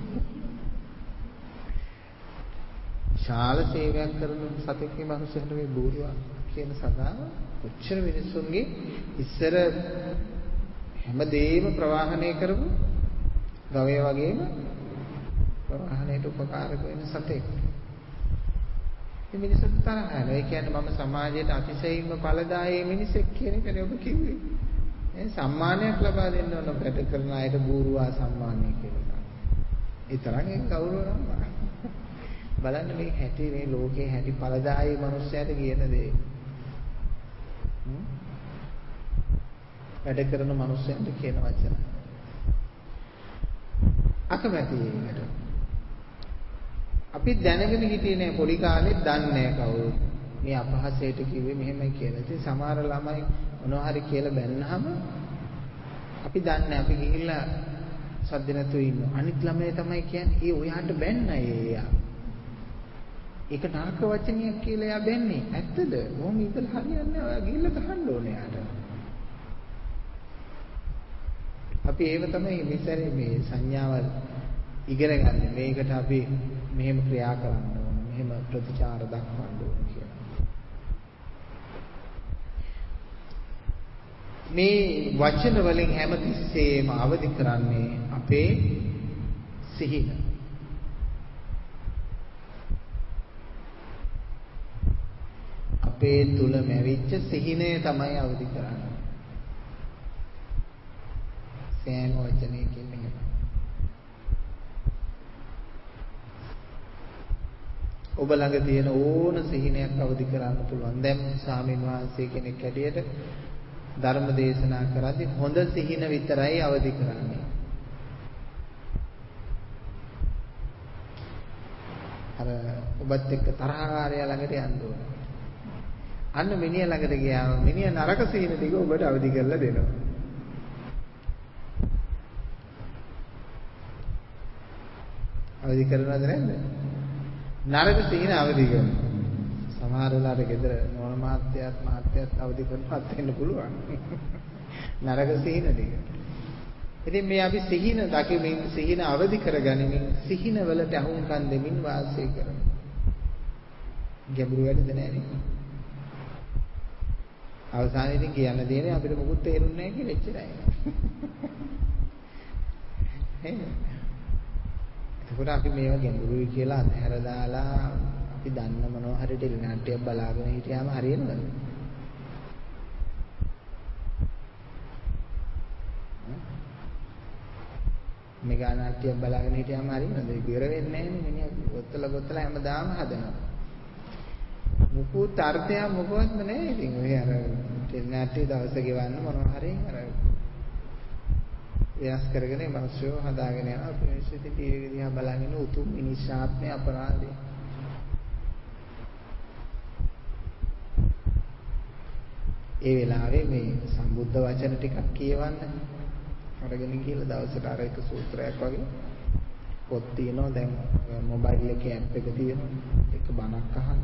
ශාල සේවයක් කරන සතෙක්ගේ මනුස්සයෙකුට මේ බූරුවා කියන සදා කොච්චර මිනිස්සුන්ගේ ඉස්සර හැමදේම ප්‍රවාහනය කරපු ගවය වගේම ප්‍රවාහනයට උපකාරක වෙන සතෙක්. මේ මිනිස්සුන්ට තරහ යනවා. ඒ කියන්නේ මම සමාජයට අතිශයින්ම ඵලදායී මිනිසෙක් කියන එකනේ ඔබ කිව්වේ. මේ සම්මානයක් ලබා දෙන්න ඕන වැඩ කරන අයට බූරුවා සම්මානය කියලා. ඒ තරම් ඒක ගෞරව නම්බා. බලන්න මේ හැටි මේ ලෝකේ හැටි ඵලදායී මිනිස්සයාට කියන දේ. වැඩ කරන මිනිස්සුන්ට කියන වචන. අකමැති ඒකට. අපි දැනගෙන හිටියේ නෑ පොඩි කාලේ දන්නේ නෑ කවුරුත්. මේ අපහසයට කිව්වේ මෙහෙමයි කියලා. ඉතින් සමහර ළමයි මොනවා හරි කියලා බැන්නාම අපි දන්නේ අපි ගිහිල්ලා සද්ද නැතුව ඉන්නවා. අනිත් ළමයි තමයි කියන්නේ ඒ ඔයාට බැන්නයි එයා. ඒක නරක වචනයක් කියලා එයා බැන්නේ. ඇත්තද? කොහොම ඉතල හරියන්නේ නැහැ. ඔයා ගිහිල්ලා ගහන්න ඕනේ එයාට. අපි ඒව තමයි මෙසරේ මේ සංඥාවල් ඉගෙන ගන්න. මේකට අපි මෙහෙම ක්‍රියා කරන්න ඕන. මෙහෙම ප්‍රතිචාර දක්වන්න ඕන කියලා. මේ වචන වලින් හැමතිස්සෙම අවදි කරන්නේ අපේ සිහින. අපේ තුල මැවිච්ච සිහිනය තමයි අවදි කරන්නේ. සෑම වචනයකින් මෙහෙම. ඔබ ළඟ තියෙන ඕන සිහිනයක් අවදි කරන්න පුළුවන්. දැන් ස්වාමීන් වහන්සේ කෙනෙක් හැටියට ධර්ම දේශනා කරද්දී හොඳ සිහින විතරයි අවදි කරන්නේ. අර ඔබත් එක්ක තරහකාරයා ළඟට යන්න ඕන. අන්න මිනිහා ළඟට ගියාම මිනිහා නරක සිහින ටික ඔබට අවදි කරලා දෙනවා. අවදි කරනවද නැද්ද? නරක සිහින අවදි කරනවා. සමහර වෙලාවට ගෙදර නෝන මහත්තයාත් අවදි කරපත් වෙන්න පුළුවන්. නරක සිහින ටික. ඉතින් මේ අපි සිහින දකිමින් සිහින අවදි කරගනිමින් සිහින වලට අහුම්කම් දෙමින් වාසය කරමු. ගැඹුරු වැඩද නෑනේ. අවසානයේදී කියන්න දෙන්නේ අපිට මොකුත් තේරුන්නේ නැහැ කියලා එච්චරයි. එතකොට අපි මේවා ගැඹුරුයි කියලා අතහැර දාලා අපි දන්න මොනවා හරි ටෙලි නාට්‍යයක් බලාගෙන හිටියාම හරියනවද? මෙගා නාට්‍යයක් බලාගෙන හිටියාම හරියනවද? ඉවර වෙන්නේ නැහැ නේ මිනිහා ගොතලා හැමදාම හදනවා. මුකුත් අර්ථයක් මොකවත්ම නැහැ. ඉතින් ඔය අර ටෙලි නාට්‍ය දවස ගෙවන්න මොනවා හරි අර වෙනස් කරගෙන මිනිස්සු හදාගෙන යනවා. අපි මිනිස්සු ඉතින් ටීවී එක දිහා බලාගෙන උතුම් මිනිස් ආත්මේ අපරාධේ. ඒ වෙලාවේ මේ සම්බුද්ධ වචන ටිකක් කියවන්න අරගෙන ගිහලා දවසට අර එක සූත්‍රයක් වගේ පොත් තියෙනවා. දැන් මොබයිල් එකේ ඇප් එක තියෙනවා. ඒක බණක් අහන්න.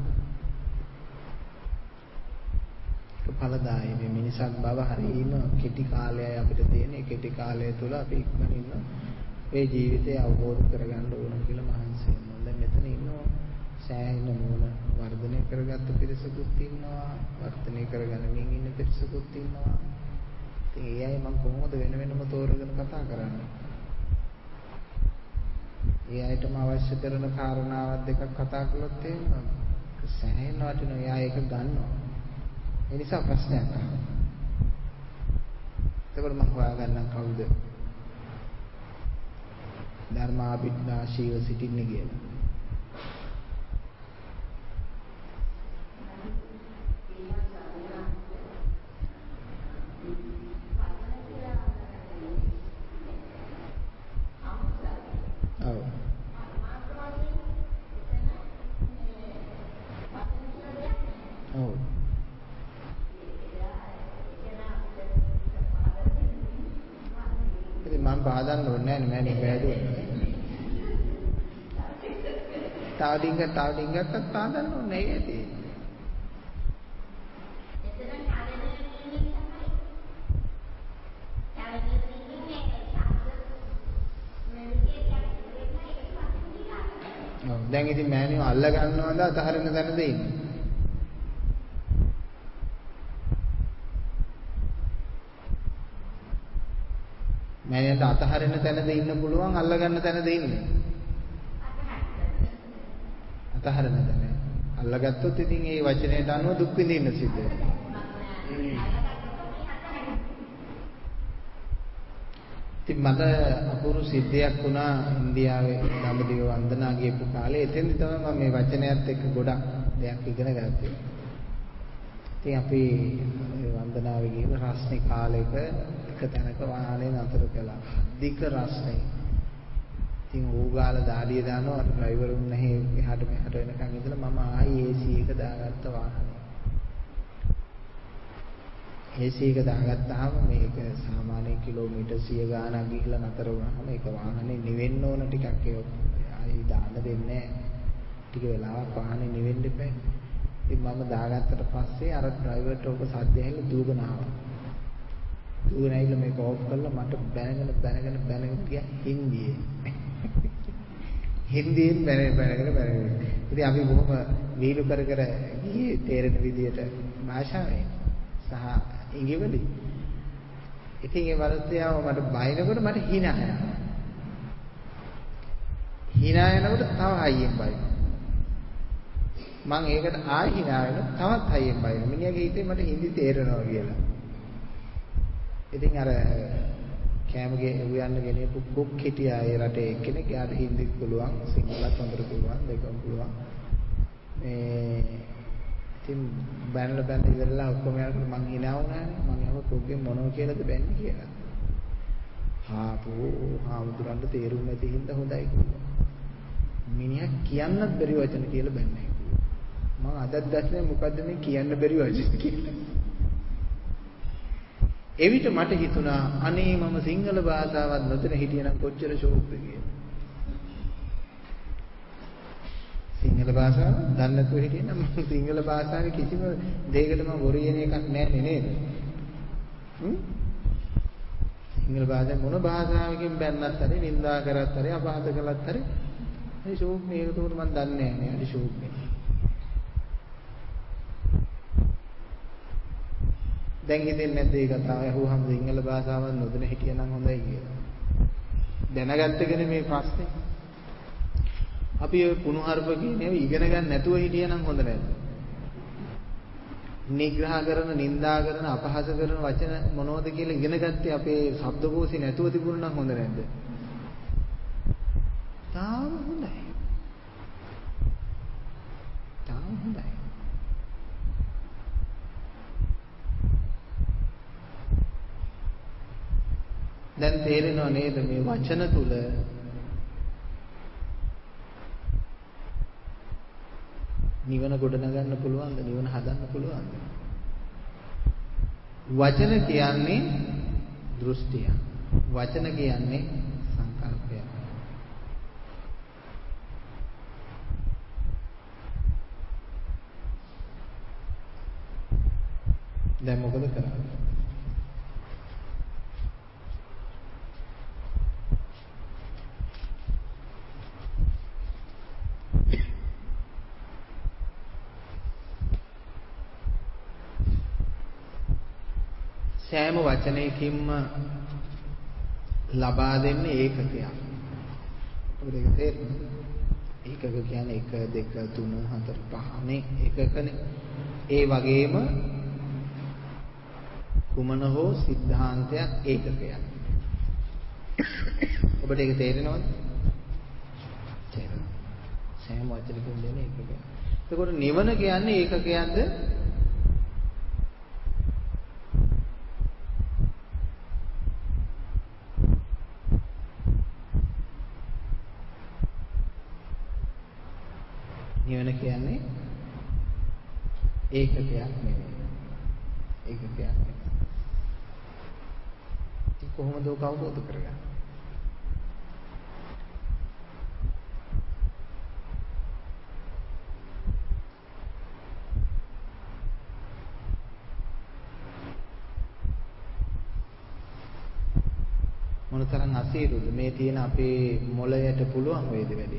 ඵලදායි මේ මිනිසත් බව හරීම කෙටි කාලයයි අපිට තියෙන. ඒ කෙටි කාලය තුල අපි ඉක්මනින් මේ ජීවිතය අවබෝධ කරගන්න ඕන කියලා මහන්සි වෙනවා. දැන් මෙතන ඉන්නවා සෑහෙන මොන වර්ධනය කරගත්ත පිරිසකුත් ඉන්නවා. වර්ධනය කරගන්නමින් ඉන්න පිරිසකුත් ඉන්නවා. ඉතින් ඒ අය මම කොහොමද වෙනම තෝරගෙන කතා කරන්නේ? ඒ අයටම අවශ්‍ය කරන කාරණාවක් දෙකක් කතා කළොත් එහෙම සෑහෙන වටිනවා. එයා ඒක ගන්නවා. ඒ නිසා ප්‍රශ්නයක් අහනවා. එතකොට මම හොයාගන්නම් කවුද ධර්මාභිඥාශීව සිටින්නේ කියලා. පාදන්න ඕනේ නැහැ නේ බෑදුවා. තව ඩිංගක්වත් පාදන්න ඕනේ නැහැ ඒකේ. දැන් ඉතින් මෑණියෝ අල්ල ගන්නවද අතහරින තැනද ඉන්නේ? මෑණියන්ට අතහරින තැනද ඉන්න පුළුවන් අල්ල ගන්න තැනද ඉන්නේ? අතහරින තැන. අල්ලගත්තොත් ඉතින් ඒ වචනයට අනුව දුක් විඳින්න සිද්ධ වෙනවා. ඉතින් මට අපූර්ව සිද්ධියක් වුණා ඉන්දියාවේ දඹදිව වන්දනා ගියපු කාලේ. එතෙන්දි තමයි මම මේ වචනයත් එක්ක ගොඩක් දෙයක් ඉගෙන ගත්තේ. ඉතින් අපි වන්දනාවේ ගිහින් රස්නේ කාලෙක එක තැනක වාහනේ නතර කළා. දිග රස්නේ. ඉතින් ඌගාලා දාඩිය දානවා ඩ්‍රයිවර් උන් නැහැ එහාට මෙහාට වෙනකන් ඉඳලා මම ආයි AC එක දාගත්ත වාහනේ. AC එක දාගත්තාම මේක සාමාන්‍ය කිලෝමීටර් 100 ගාණක් ගිහිල්ලා නතර වුණාම ඒක වාහනේ නිවෙන්න ඕන ටිකක් ඒක ආයි දාන්න දෙන්නේ නැහැ. ටික වෙලාවක් වාහනේ නිවෙන්න බෑ. ඉතින් මම දාගත්තට පස්සේ අර ඩ්‍රයිවර්ට ඔබ සද්ද ඇහිලා දුවගෙන ආවා. දුවගෙන ඇවිල්ලා මේක ඕෆ් කරලා මට බැනගෙන ගියා හින්දියේ. හින්දියෙන් බැනගෙන. ඉතින් අපි බොහොම වීලු කර ගියේ තේරෙන විදියට භාෂාවෙන් සහ ඉංග්‍රීසි. ඉතින් ඒ වරද්දියාව මට බයිනකොට මට hina යනවා. hina යනකොට තව හයියෙන් බයිනවා. මම ඒකට ආයෙ hina වෙනවා තවත් හයියෙන් බයිනවා. මිනිහාගේ හිතේ මට හින්දි තේරෙනවා කියලා. ඉතින් අර කෑමගේ උයන්න ගෙනියපු කුක් හිටියා ඒ රටේ එක්කෙනෙක්. යාට හින්දිත් පුළුවන් සිංහලත් හොඳට පුළුවන් දෙකම පුළුවන්. මේ ඉතින් බැනලා ඉවරලා ඔක්කොම යනකොට මං hina වුණානේ. මං යව කුක්ගෙන් මොනව කියලාද බැන්නේ කියලා. හාමුදුරන්ට තේරුම් නැති හින්දා හොඳයි කිව්වා. මිනිහා කියන්නත් බැරි වචන කියලා බැන්නේ. මම අදත් දැක්නේ මොකද්ද මේ කියන්න බැරි වචන කියලා. එවිට මට හිතුණා අනේ මම සිංහල භාෂාවක් නොදැන හිටියනම් කොච්චර ෂෝක්ද කියලා. සිංහල භාෂාව දන්නේ නැතුව හිටියනම් මම සිංහල භාෂාවේ කිසිම දෙයකට මම වොරියන එකක් නැහැ නේද? සිංහල භාෂාවේ මොන භාෂාවකින් බැන්නත් හරි නින්දා කරත් හරි අපහාස කළත් හරි ඒ ෂෝක් මේ ඒකට මම දන්නේ නැහැ නේ ෂෝක් නේ. දැන් හිතෙන්නේ නැද්ද මේ කතාව අහුවහම සිංහල භාෂාව නොදැන හිටියනම් හොඳයි කියලා. දැනගත්තගෙන මේ ප්‍රශ්නේ. අපි ඔය කුණුහරුප කියන්නේ ඉගෙන ගන්න නැතුව හිටියනම් හොඳ නැද්ද? නිග්‍රහ කරන, නින්දා කරන, අපහාස කරන වචන මොනවද කියලා ඉගෙන ගත්තේ අපේ ශබ්දකෝෂේ නැතුව තිබුණා නම් හොඳ නැද්ද? තාම හොඳයි. තාම හොඳයි. දැන් තේරෙනව නේද මේ වචන තුල නිවන ගොඩනගන්න පුළුවන්ද? නිවන හදන්න පුළුවන්ද? වචන කියන්නේ දෘෂ්ටිය. වචන කියන්නේ සංකල්පය. දැන් මොකද කරන්නේ? සෑම වචනයකින්ම ලබා දෙන්නේ ඒකකයක්. ඒක තේරෙනවද? ඒකක කියන්නේ 1 2 3 4 5 නේ ඒකකනේ. ඒ වගේම කුමන හෝ સિદ્ધාන්තයක් ඒකකයක්. ඔබට ඒක තේරෙනවද? තේරෙනවා. සෑම වචනකින් දෙන ඒකකයක්. එතකොට නිවන කියන්නේ ඒකකයක්ද? නිවන කියන්නේ ඒකකයක් නෙවෙයි. ඒකකයක් නෙවෙයි. ඒක කොහොමද ඔක අවබෝධ කරගන්නේ? මොනතරම් අසීරුද මේ තියෙන අපේ මොළයට පුළුවන් වේද වැඩි?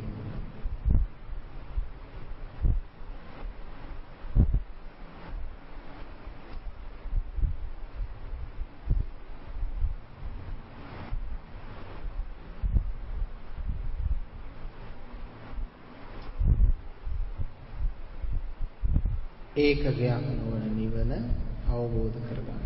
ඒකකයක් නොවන නිවන අවබෝධ කරගන්න.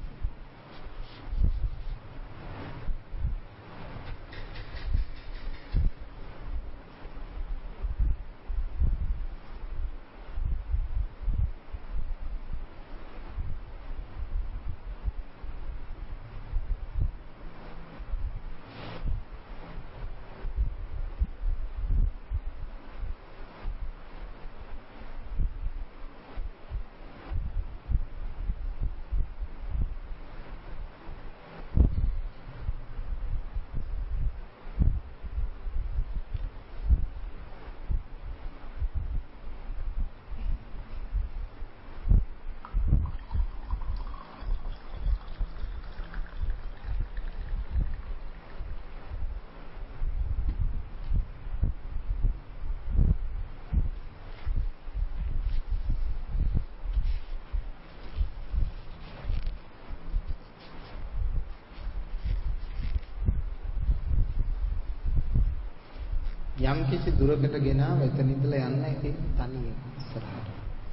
යම් කිසි දුරකට ගෙනාව එතන ඉඳලා යන්න ඉතින් තනියෙන් ඉස්සරහට.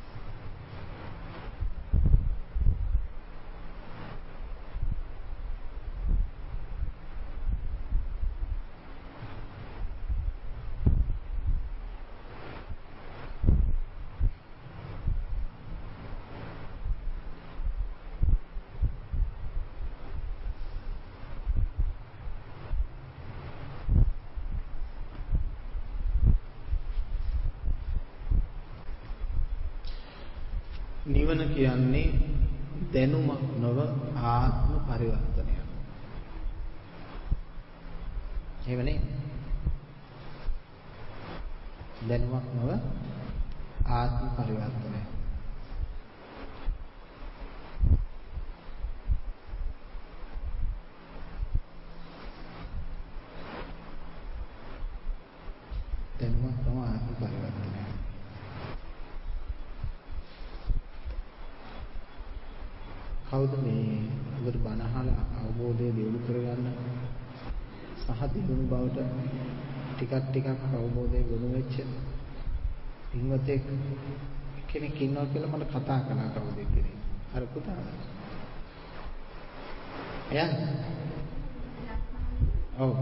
නිවන කියන්නේ දැනුමක් නොව ආත්ම පරිවර්තනයක්. එහෙමනේ. දැනුමක් නොව ආත්ම පරිවර්තනයක්. කවුද මේ උදේ බණ අහලා අවබෝධය දියුණු කරගන්න සහ දියුණු බවට ටිකක් අවබෝධය ගොනු වෙච්ච පින්වතෙක් කෙනෙක් ඉන්නවා කියලා මට කතා කළා කවුද කෙනෙක්. අර පුතා. එයා. ඔව්.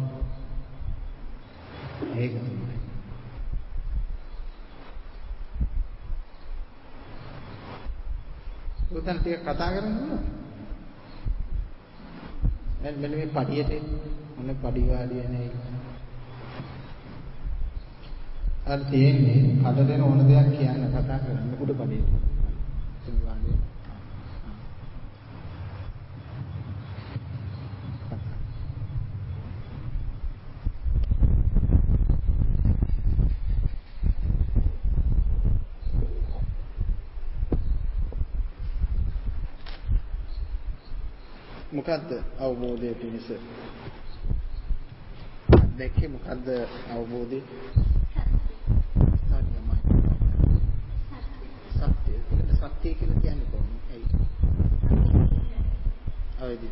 ඒක තමයි. පුතන් ටික කතා කරන්නේ. මෙන්න මේ පඩියට මොන පඩි වාඩිය නේ. අර තියෙන්නේ කඩ ඕන දෙයක් කියන්න කතා කරන්න කුඩ පඩියට. වාඩිය. මොකද්ද අවබෝධය පිණිස දැක්කේ මොකද්ද අවබෝධය සත්‍ය කියලා කියන්නේ කොහොමද ඇයි අවදි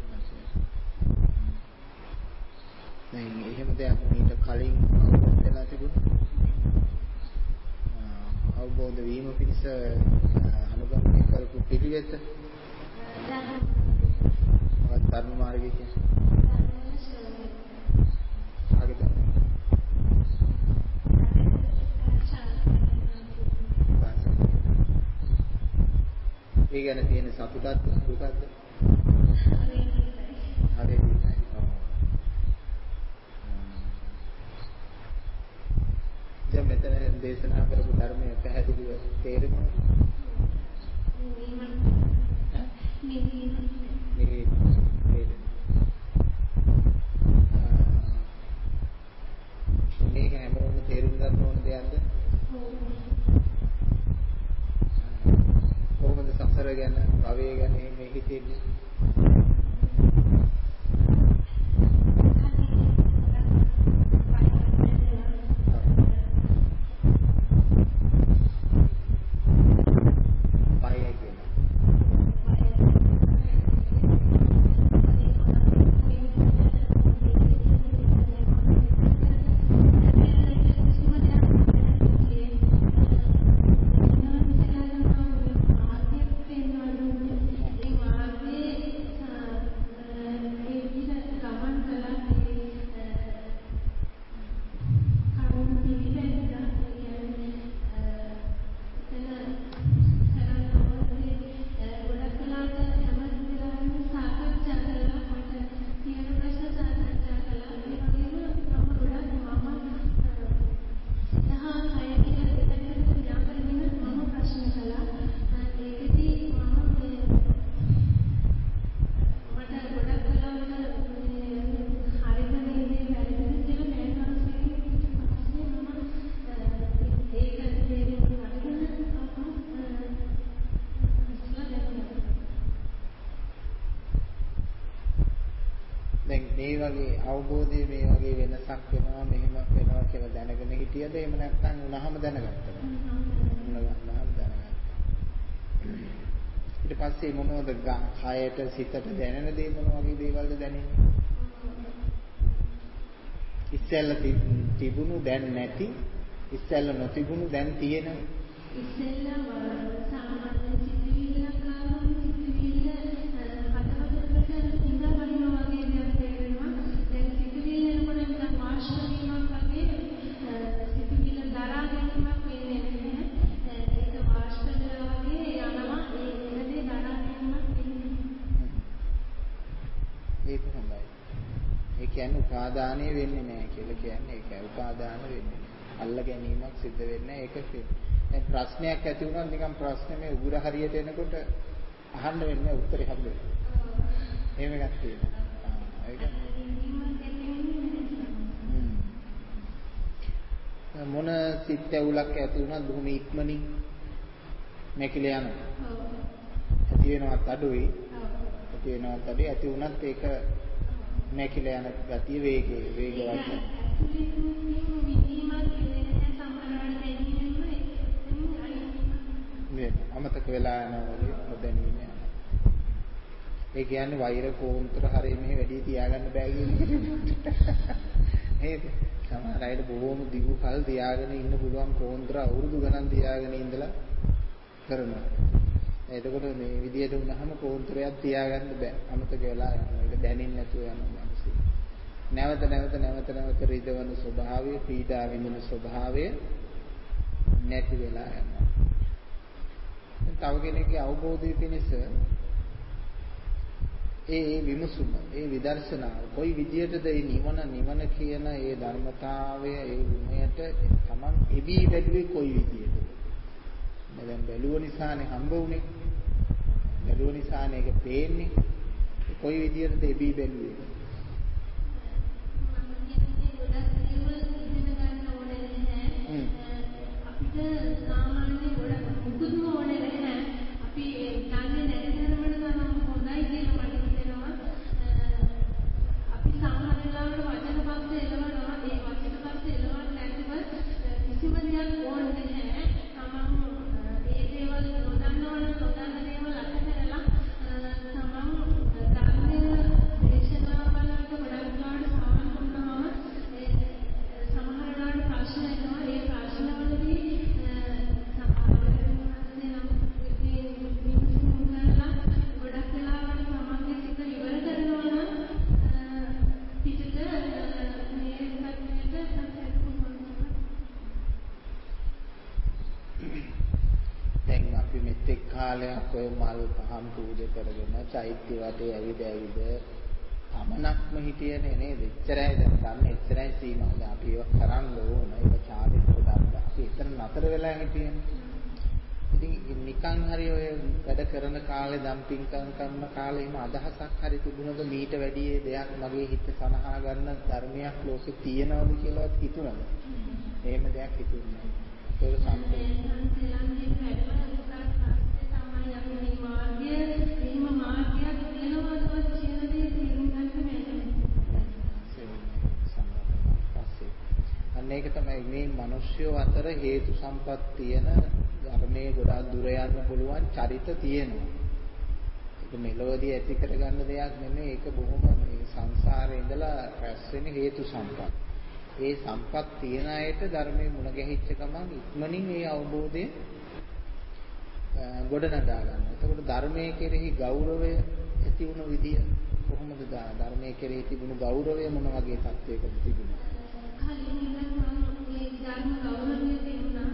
දැන් එහෙම දෙයක් මීට කලින් අවබෝධ වෙලා තිබුණා අවබෝධ වීම පිණිස අනුගමනය කරපු පිළිවෙත ධර්ම මාර්ගය කියන්නේ ආගත ඒ ගැන තියෙන සතුටක් දුකක්ද හරි දැන් මෙතන දේශනා කරපු ධර්මය පැහැදිලිව තේරෙනවා මේක හැමෝම තේරුම් ගන්න ඕන දෙයක්ද? කොහොමද සසර ගැන, භවය ගැන මේ හිතෙන්නේ? මේ වගේ අවබෝධය මේ වගේ වෙනසක් වෙනවා මෙහෙම වෙනවා කියලා දැනගෙන හිටියද එහෙම නැත්නම් උනහම දැනගත්තද? උනහම දැනගත්තා. ඊට පස්සේ මොනවද කායයට සිතට දැනෙන දේ මොන වගේ දේවල්ද දැනෙන්නේ? ඉස්සෙල්ල තිබුණු දැන් නැති ඉස්සෙල්ල නොතිබුණු දැන් තියෙන ඉස්සෙල්ල සාමාන්‍ය සිතිවිල්ලක් ආවම සිතිවිල්ල ඒක හොඳයි. ඒ කියන්නේ උපාදානය වෙන්නේ නැහැ කියලා කියන්නේ ඒකයි. උපාදාන වෙන්නේ නැහැ. අල්ල ගැනීමක් සිද්ධ වෙන්නේ නැහැ. ඒක දැන් ප්‍රශ්නයක් ඇති වුණා නිකන් ප්‍රශ්නේ මේ උගුර හරියට එනකොට අහන්න වෙන්නේ උත්තරේ හම්බෙන්නේ. එහෙම එකක් තියෙනවා. ඒක මොන සිත් ඇවුලක් ඇති වුණත් බොහොම ඉක්මනින් නැකිලා යනවා. ඇති වෙනවත් අඩුයි. ඇති වෙනවත් අඩුයි. ඇති වුණත් ඒක නැකිලා යන ගතිය වේගවත්. අමතක වෙලා යනවා වගේ නොදැනීම යනවා. ඒ කියන්නේ වෛර කෝන්තර හරි මෙහෙ වැඩි තියාගන්න බෑ කියන එක. නේද? සමහර අයට බොහොම දිගු කල් තියාගෙන ඉන්න පුළුවන් කෝන්තර අවුරුදු ගණන් තියාගෙන ඉඳලා කරනවා. එතකොට මේ විදියට වුණාම කෝන්තරයක් තියාගන්න බෑ. අමතක වෙලා යනවා. ඒක දැනෙන්නේ නැතුව යනවා මිනිස්සු. නැවත රිදවන ස්වභාවය, පීඩා විඳින ස්වභාවය නැති වෙලා යනවා. තව කෙනෙක්ගේ අවබෝධය පිණිස ඒ විමසුම, ඒ විදර්ශනාව කොයි විදියටද මේ නිවන කියන ඒ ධර්මතාවය, ඒ ගුණයට තමන් එබී බැලුවේ කොයි විදියටද? දැන් බැලුව නිසානේ හම්බ වුනේ. බැලුව නිසානේ ඒක පේන්නේ. කොයි විදියටද එබී බැලුවේ? ඔය මල් පහන් පූජා කරගෙන චෛත්‍ය වටේ ඇවිද තමනක්ම හිටියනේ නේද? එච්චරයි දැන් ගන්න එච්චරයි සීමා. දැන් අපි ඒක කරන්න ඕන. ඒක චාරිත්‍ර ධර්ම. අපි එතන නතර වෙලා හිටියනේ. ඉතින් නිකන් හරි ඔය වැඩ කරන කාලේ දම්පින්කම් කරන කාලේ එහෙම අදහසක් හරි තිබුණද මීට වැඩි දෙයක් මගේ හිත සනහා ගන්න ධර්මයක් ලෝකේ තියෙනවද කියලාවත් හිතුණාද? එහෙම දෙයක් හිතුන්නේ නැහැ. ඒක මේක තමයි මේ මිනිස්සු අතර හේතු සම්පත් තියෙන ධර්මයේ ගොඩාක් දුර යන්න පුළුවන් චරිත තියෙනවා. ඒක මෙලොවදී ඇති කරගන්න දෙයක් නෙමෙයි. ඒක බොහොම මේ සංසාරේ ඉඳලා රැස් වෙන හේතු සම්පත්. ඒ සම්පත් තියන අයට ධර්මයේ මුණ ගැහිච්ච ගමන් ඉක්මනින් ඒ අවබෝධය ගොඩනගා ගන්න. එතකොට ධර්මයේ කෙරෙහි ගෞරවය ඇති වුණු විදිය කොහොමද? ධර්මයේ කෙරෙහි තිබුණු ගෞරවය මොන වගේ තත්වයකද තිබුණේ? කලින් ඉඳන් මේ ධර්ම ගෞරවය තිබුණා.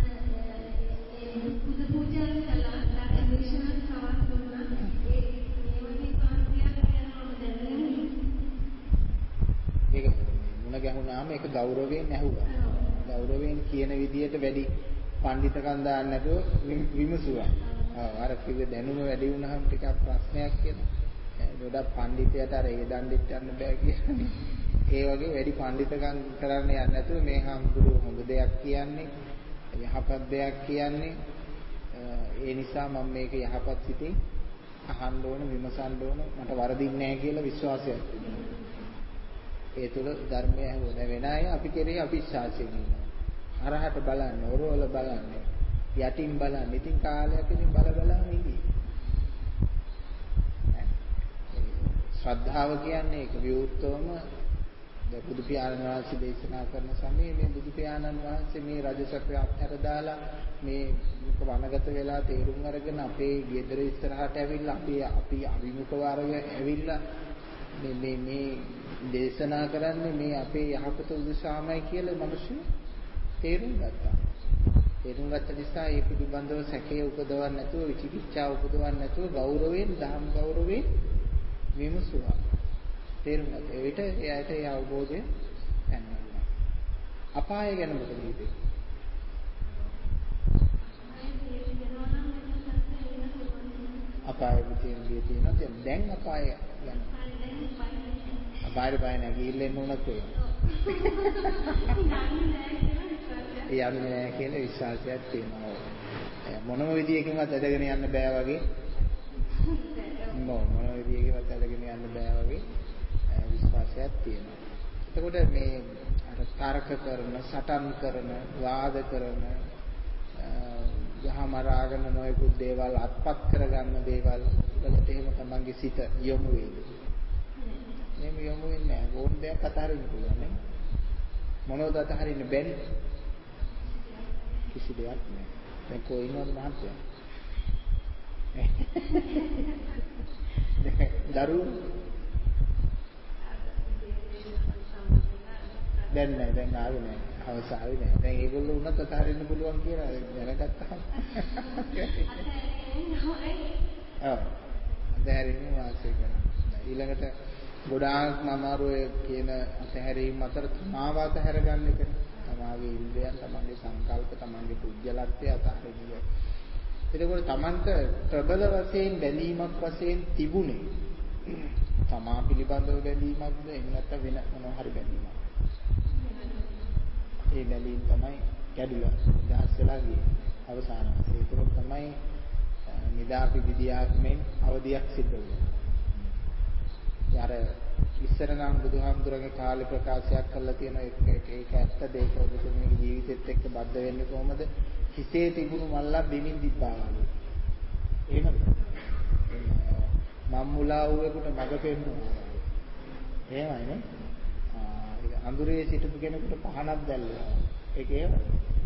පුද පූජා කළා, දේශනා සවන් දුන්නා. මේ වගේ කාර්යයක් කරනවම දැනෙන්නේ. ඒක මුණ ගැහුණාම ඒක ගෞරවයෙන් ඇහුවා. ගෞරවයෙන් කියන විදියට වැඩි පඬිතකම් දාන්න නැතුව විමසුවා. අර කිව්ව දැනුම වැඩි වුණාම ටිකක් ප්‍රශ්නයක් කියලා. ගොඩක් පඬිතයට අර ඒ දණ්ඩෙත් යන්න බෑ කියන්නේ. ඒ වගේ වැඩි පඬිතකම් කරන්න යන්නේ නැතුව මේ හම්බුරු හොඳ දෙයක් කියන්නේ, යහපත් දෙයක් කියන්නේ. ඒ නිසා මම මේක යහපත් සිතින් අහන්න ඕන, විමසන්න ඕන, මට වරදින්නේ නැහැ කියලා විශ්වාසයක් තිබුණා. ඒ තුල ධර්මය ඇහුවද වෙන අය අපි කෙරේ අවිශ්වාසයෙන් ඉන්නවා. අරහට බලන්න, ඔරවල බලන්න, යටින් බලන්න. ඉතින් කාලයක් ඉතින් බලලා ඉඳී. ශ්‍රද්ධාව කියන්නේ ඒක විවුර්තවම බුදු පියාණන් වහන්සේ දේශනා කරන සමයේ මේ බුදු පියාණන් වහන්සේ මේ රජසක්‍රිය අත්හැර දාලා මේ වනගත වෙලා තේරුම් අරගෙන අපේ ගෙදර ඉස්සරහට ඇවිල්ලා අපි අවිමුඛව අරගෙන ඇවිල්ලා මේ දේශනා කරන්නේ මේ අපේ යහපත උදෙසාමයි කියලා මිනිස්සු තේරුම් ගත්තා. තේරුම් ගත්ත නිසා ඒ පිළිබඳව සැකය උපදවන්නේ නැතුව, විචිකිච්ඡාව උපදවන්නේ නැතුව ගෞරවයෙන්, දහම් ගෞරවයෙන් විමසුවා. තේරුම් ගත්තා. ඒ විට එයාට ඒ අවබෝධය දැනෙනවා. අපාය ගැන මොකද හිතේ? අපාය විදියේ තියෙනවා. දැන් අපාය ගැන. අපායට බය නැහැ. ගිහිල්ලා එන්න උනත් ඒක. යන්නේ නැහැ කියලා විශ්වාසයක් තියෙනවා. මොනම විදියකින්වත් ඇදගෙන යන්න බෑ වගේ. මොන විදියකින්වත් ඇදගෙන යන්න බෑ වගේ විශ්වාසයක් තියෙනවා. එතකොට මේ අර තර්ක කරන, සටන් කරන, වාද කරන ගහමරාගෙන නොයෙකුත් දේවල් අත්පත් කරගන්න දේවල් වලට එහෙම තමන්ගේ සිත යොමු වේද? එහෙම යොමු වෙන්නේ නැහැ. ඕන දෙයක් අතහරින්න පුළුවන් නේ. මොනවද අතහරින්න බැරි? කිසි දෙයක් නැහැ. දැන් කොයිනවද මහත්තයා? දරුවෝ දැන් නෑ, දැන් ආවේ නෑ, අවසාවේ නෑ. දැන් ඒගොල්ලෝ උනත් අතහරින්න පුළුවන් කියලා දැනගත්තාම ඔව් අතහැරීම වාසිය කරනවා. ඊළඟට ගොඩාක්ම අමාරුයි කියන අතහැරීම අතර මාව අතහැර ගන්න එක. තමාගේ ඉන්ද්‍රයන්, තමන්ගේ සංකල්ප, තමන්ගේ පුජ්‍යලත්වය අතහරින්න. එතකොට තමන්ට ප්‍රබල වශයෙන් බැඳීමක් වශයෙන් තිබුණේ තමා පිළිබඳව බැඳීමක්ද එහෙම නැත්නම් වෙන මොනවා හරි බැඳීමක්ද? ඒ බැඳීම තමයි කැඩුලා දහස් වෙලා ගියේ අවසානයේ. ඒක තමයි නිදාපි විද්‍යාත්මෙන් අවදියක් සිද්ධ වුණා. යාර ඉස්සර නම් බුදුහාමුදුරගේ කාලේ ප්‍රකාශයක් කරලා තියෙන ඒක ඇත්ත දෙයක ඔබතුමගේ ජීවිතෙත් එක්ක බද්ධ වෙන්නේ කොහොමද? හිසේ තිබුණු මල්ලා බිමින් දිබ්බා වගේ. එහෙමද? මම්මුලා වූෙකුට මඟ පෙන්වනවා. එහෙමයි නේ? ඒක අඳුරේ සිටපු කෙනෙකුට පහනක් දැල්ලුවා. ඒක එහෙමද?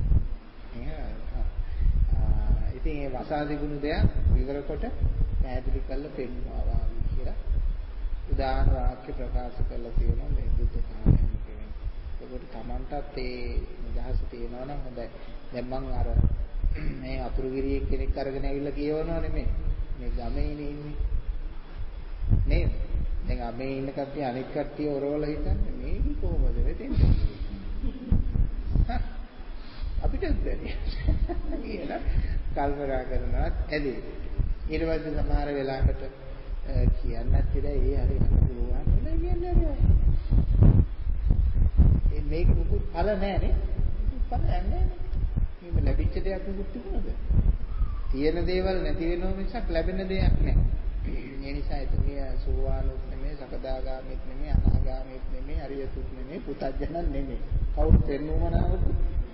ඉතින් ඒ වසා තිබුණු දෙයක් විවර කොට පැහැදිලි කරලා පෙන්වනවා කියලා උදාහරණ වාක්‍ය ප්‍රකාශ කරලා තියෙනවා මේ බුද්ධ කාලයෙන් කියන්නේ. ඒකට Tamanටත් ඒ නිදහස තියෙනවා නම් හොඳයි. දැන් මම අර මේ අතුරුගිරියේ කෙනෙක් අරගෙන ඇවිල්ලා කියවනවා නෙමෙයි. මේ ගමේ ඉන්නේ. නේද? දැන් ගමේ ඉන්න කට්ටිය අනිත් කට්ටිය ඔරවල හිතන්නේ මේක කොහොමද වෙන්නේ? අපිට බැරි. කියලා කල්පනා කරනවා ඇති. ඊට පස්සේ සමහර වෙලාවට කියන්නත් ඉතින් ඒ හරි පුළුවන් නේ කියන්නේ. මේක මුකුත් ඵල නැහැ නේ. ඵල නැහැ. මේ ලැබිච්ච දෙයක් මුකුත් තිබුණද? තියෙන දේවල් නැති වෙනව මිසක් ලැබෙන දෙයක් නැහැ. ඒ නිසා එතනිය සෝවානුත් නෙමෙයි, සකදාගාමීත් නෙමෙයි, අනාගාමීත් නෙමෙයි, අරියතුත් නෙමෙයි, පුතඥන් නෙමෙයි. කවුරුත් වෙන්නවමනාවකුත්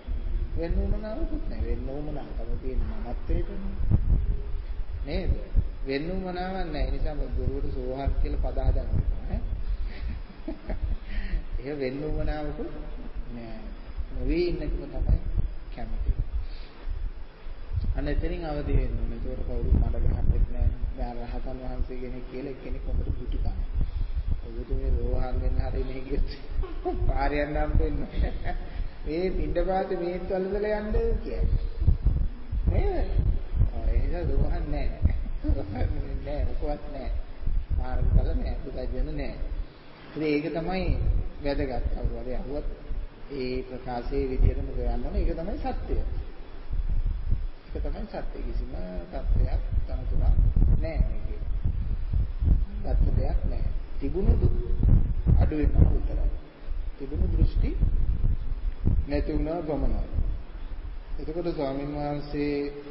නැහැ. වෙන්නවමනාවකම තියෙන මමත්වයට නේද? වෙන්නවමනාවක් නැහැ. ඒ නිසා ගුරුවරු සෝවාන් කියලා පද හදන්න ඈ. ඒ වෙන්නවමනාවකුත් නෑ. නොවේ ඉන්නකම තමයි කැමති. අන්න එතනින් අවදි වෙන්න ඕනේ. ඒකට කවුරුත් මඩ ගහන්නෙත් නෑ. දැන් රහතන් වහන්සේ කෙනෙක් කියලා එක්කෙනෙක් හොඳට බුටි කන. ඔබතුමේ රෝහන් වෙන්න හරි මේ කිව්ත් පාරයන් නම් වෙන්නේ. මේ පිටපාතේ මේත් වලදල යන්නේ කියන්නේ. නේද? ඒ නිසා රෝහන් නෑ. නෑ මොකවත් නෑ. මාර්ගඵල නෑ. පුතජන නෑ. ඉතින් ඒක තමයි වැදගත් කවුරු හරි අහුවත් ඒ ප්‍රකාශයේ විදිහටම කියන්න ඕනේ. ඒක තමයි සත්‍යය. ඒක තමයි සත්‍ය. කිසිම තත්ත්වයක් තනතුරක් නෑ මේකේ. තත්ත්වයක් නෑ. තිබුණු අඩු වෙනවා විතරයි. තිබුණු දෘෂ්ටි නැති වුණා ගමනයි. එතකොට ස්වාමීන් වහන්සේ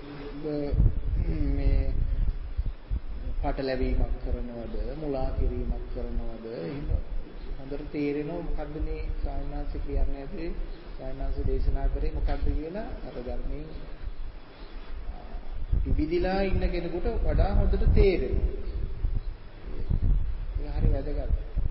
මේ පටලැවීමක් කරනවද, මුලා කිරීමක් කරනවද, එහෙම හොඳට තේරෙනවා මොකද්ද මේ ස්වාමීන් වහන්සේ කියන්නේ ඇත්තේ, ස්වාමීන් වහන්සේ දේශනා කරේ මොකද්ද කියලා අර ධර්මයේ විවිධලා ඉන්න කෙනෙකුට වඩා හොඳට තේරෙනවා. ඒක හරි වැදගත්.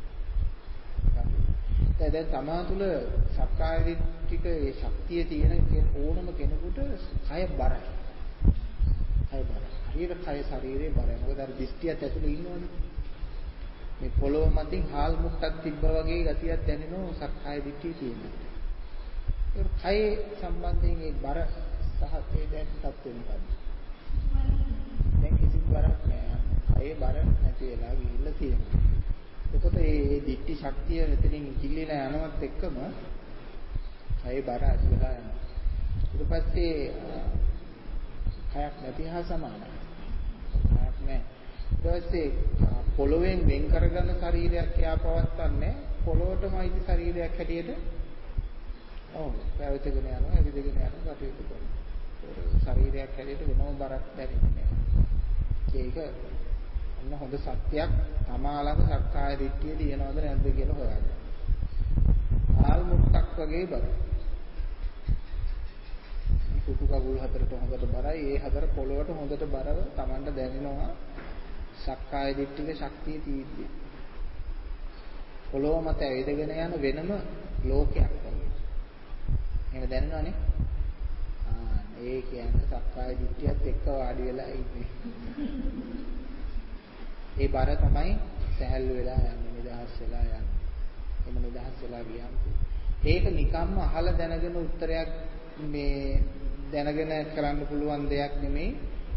දැන් තමා තුළ සක්කාය දිට්ඨික ඒ ශක්තිය තියෙන ඕනම කෙනෙකුට කය බරයි. කය බරයි. හරියට කය ශරීරේ බරයි. මොකද අර දිෂ්ටියත් ඇතුලේ ඉන්නවනේ. මේ පොළොව මතින් හාල් මුට්ටක් තිබ්බා වගේ ගතියක් දැනෙනවා සක්කාය දිට්ඨිය තියෙනවා. ඒක කය සම්බන්ධයෙන් ඒ බර සහ ඒ දැන් තත්ත්වෙ මොකද්ද? දැන් කිසිම බරක් නෑ. කය බර නැති වෙලා ගිහිල්ලා තියෙනවා. එතකොට මේ දිට්ඨි ශක්තිය මෙතනින් කිලිලා යනවත් එක්කම කය බර අඩු වෙලා යනවා. ඊට පස්සේ කයක් නැති හා සමානයි. කයක් නැහැ. ඊට පස්සේ පොළොවෙන් වෙන් කරගන්න ශරීරයක් යා පවත්න්නේ පොළොවටම අයිති ශරීරයක් හැටියට පැවතගෙන යනවා, ඇවිදගෙන යනවා, කටයුතු කරනවා. ශරීරයක් හැටියට වෙනම බරක් දැනෙන්නේ නැහැ. ඒක ඔන්න හොඳ සත්‍යයක්. තමා ළඟ සක්කාය දිට්ඨිය තියෙනවද නැද්ද කියලා හොයාගන්න. හාල් මුට්ටක් වගේ බරයි. පුටු කකුල් හතරට හොඳට බරයි. ඒ හතර පොළොවට හොඳට බරව Tamanට දැනෙනවා. සක්කාය දිට්ඨික ශක්තිය තියෙද්දි. පොළොව මත ඇවිදගෙන යන වෙනම ලෝකයක් වගේ. එහෙම දැනෙනවනේ. ඒ කියන්නේ සක්කාය දිට්ඨියත් එක්ක වාඩි වෙලා ඉන්නේ. ඒ බර තමයි සැහැල්ලු වෙලා යන්නේ, නිදහස් වෙලා යන්නේ. එහෙම නිදහස් වෙලා ගියාම ඒක නිකම්ම අහලා දැනගෙන උත්තරයක් මේ දැනගෙන කරන්න පුළුවන් දෙයක් නෙමෙයි.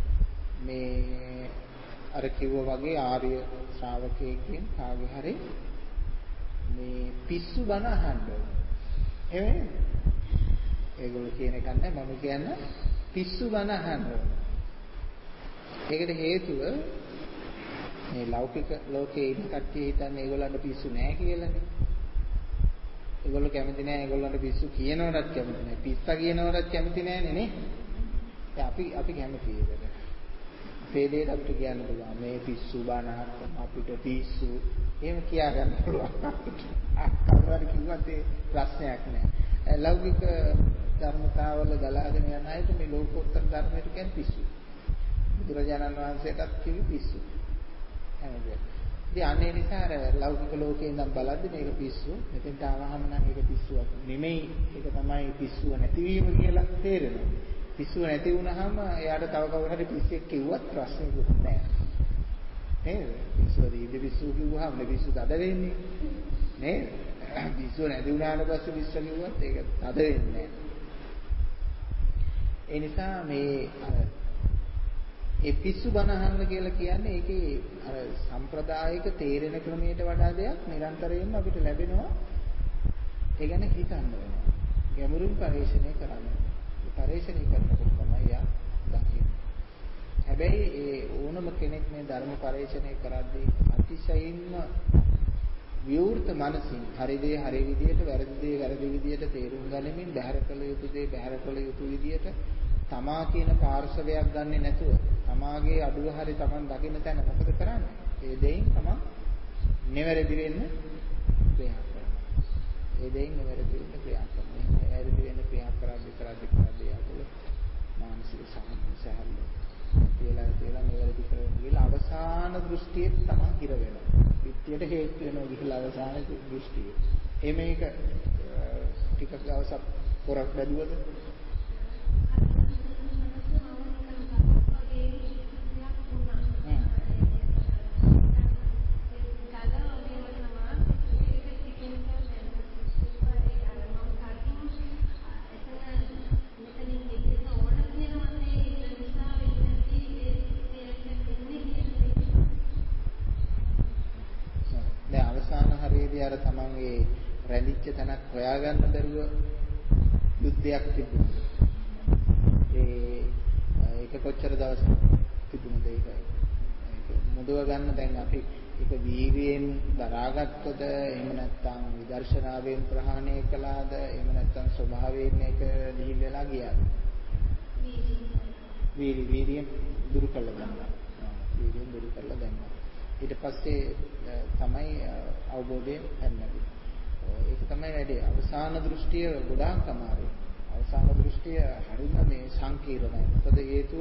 මේ අර කිව්වා වගේ ආර්ය ශ්‍රාවකයෙක්ගෙන් කාගේ හරි මේ පිස්සු බණ අහන්න ඕනේ. එහෙම ඒගොල්ලෝ කියන එක නෑ මම කියන්නේ පිස්සු බණ අහන්න ඕනේ. ඒකට හේතුව මේ ලෞකික ලෝකයේ ඉන්න කට්ටිය හිතන්නේ ඒගොල්ලන්ට පිස්සු නෑ කියලානේ. ඒගොල්ලෝ කැමති නෑ ඒගොල්ලන්ට පිස්සු කියනවටත් කැමති නෑ. පිස්සා කියනවටත් කැමති නෑනේ නේ. අපි කැමති ඒකට. වේදේට අපිට කියන්න පුළුවන් මේ පිස්සු බණ අපිට පිස්සු එහෙම කියා ගන්න පුළුවන්. කවුරුහරි කිව්වත් ඒ ප්‍රශ්නයක් නෑ. ලෞකික ධර්මතාවල ගලාගෙන යන අයට මේ ලෝකෝත්තර ධර්මයට කියන්නේ පිස්සු. බුදුරජාණන් වහන්සේටත් කිව්වේ පිස්සු. එහෙමද? ඉතින් අනේ නිසා අර ලෞකික ලෝකේ ඉඳන් බලද්දි මේක පිස්සු. මෙතෙන්ට ආවහම නම් ඒක පිස්සුවක් නෙමෙයි. ඒක තමයි පිස්සුව නැතිවීම කියලා තේරෙනවා. පිස්සුව නැති වුනහම එයාට තව කවුරු හරි පිස්සෙක් කිව්වත් ප්‍රශ්නයක් නෑ. නේද? පිස්සුව දීදී පිස්සුව කිව්වහම පිස්සු තද වෙන්නේ. නේද? පිස්සුව නැති වුණාට පස්සේ පිස්සු කිව්වත් ඒක තද වෙන්නේ නෑ. ඒ නිසා මේ අර ඒ පිස්සු බණ අහන්න කියලා කියන්නේ ඒකේ අර සම්ප්‍රදායික තේරෙන ක්‍රමයට වඩා දෙයක් නිරන්තරයෙන්ම අපිට ලැබෙනවා. ඒ ගැන හිතන්න වෙනවා. ගැඹුරින් පරිශ්‍රණය කරන්න. ඒ පරිශ්‍රණය කරනකොට තමයි යා දකින්නේ. හැබැයි ඒ ඕනම කෙනෙක් මේ ධර්ම පරිශ්‍රණය කරද්දී අතිශයින්ම විවෘත මනසින් හරි දේ හරි විදියට වැරදි දේ වැරදි විදියට තේරුම් ගනිමින් බැහැර කළ යුතු දේ බැහැර කළ යුතු විදියට තමා කියන පාර්ශවයක් ගන්නෙ නැතුව තමාගේ අඩුව හරි Taman දකින්න තැන මොකද කරන්නේ? ඒ දෙයින් තමන් නිවැරදි වෙන්න ක්‍රියා කරනවා. ඒ දෙයින් නිවැරදි වෙන්න ක්‍රියා කරනවා. එහෙනම් නිවැරදි වෙන්න ක්‍රියා කරද්දී අපල මානසික සහල්ල කියලා නිවැරදි කරගෙන ගිහලා අවසාන දෘෂ්ටියේ තමන් හිර වෙනවා. පිටියට හේතු වෙනවා ගිහලා අවසාන දෘෂ්ටිය. මේක ටිකක් දවසක් පොරක් බැලුවද? අර තමන්ගේ රැඳිච්ච තැනක් හොයාගන්න බැරුව යුද්ධයක් තිබුණා. ඒක කොච්චර දවස් තිබුණද ඒකයි. ඒක මුදව ගන්න දැන් අපි ඒක වීර්යයෙන් දරාගත්තද එහෙම නැත්නම් විදර්ශනාවෙන් ප්‍රහාණය කළාද එහෙම නැත්නම් ස්වභාවයෙන් මේක නිහිල් වෙලා ගියාද? වීර්යයෙන් දුරු කළා ගන්නවා. වීර්යයෙන් දුරු කළා ගන්නවා. ඊට පස්සේ තමයි අවබෝධය එන්නේ. ඒක තමයි වැඩේ. අවසාන දෘෂ්ටිය ගොඩාක් අමාරුයි. අවසාන දෘෂ්ටිය හරිම මේ සංකීර්ණයි. මොකද හේතුව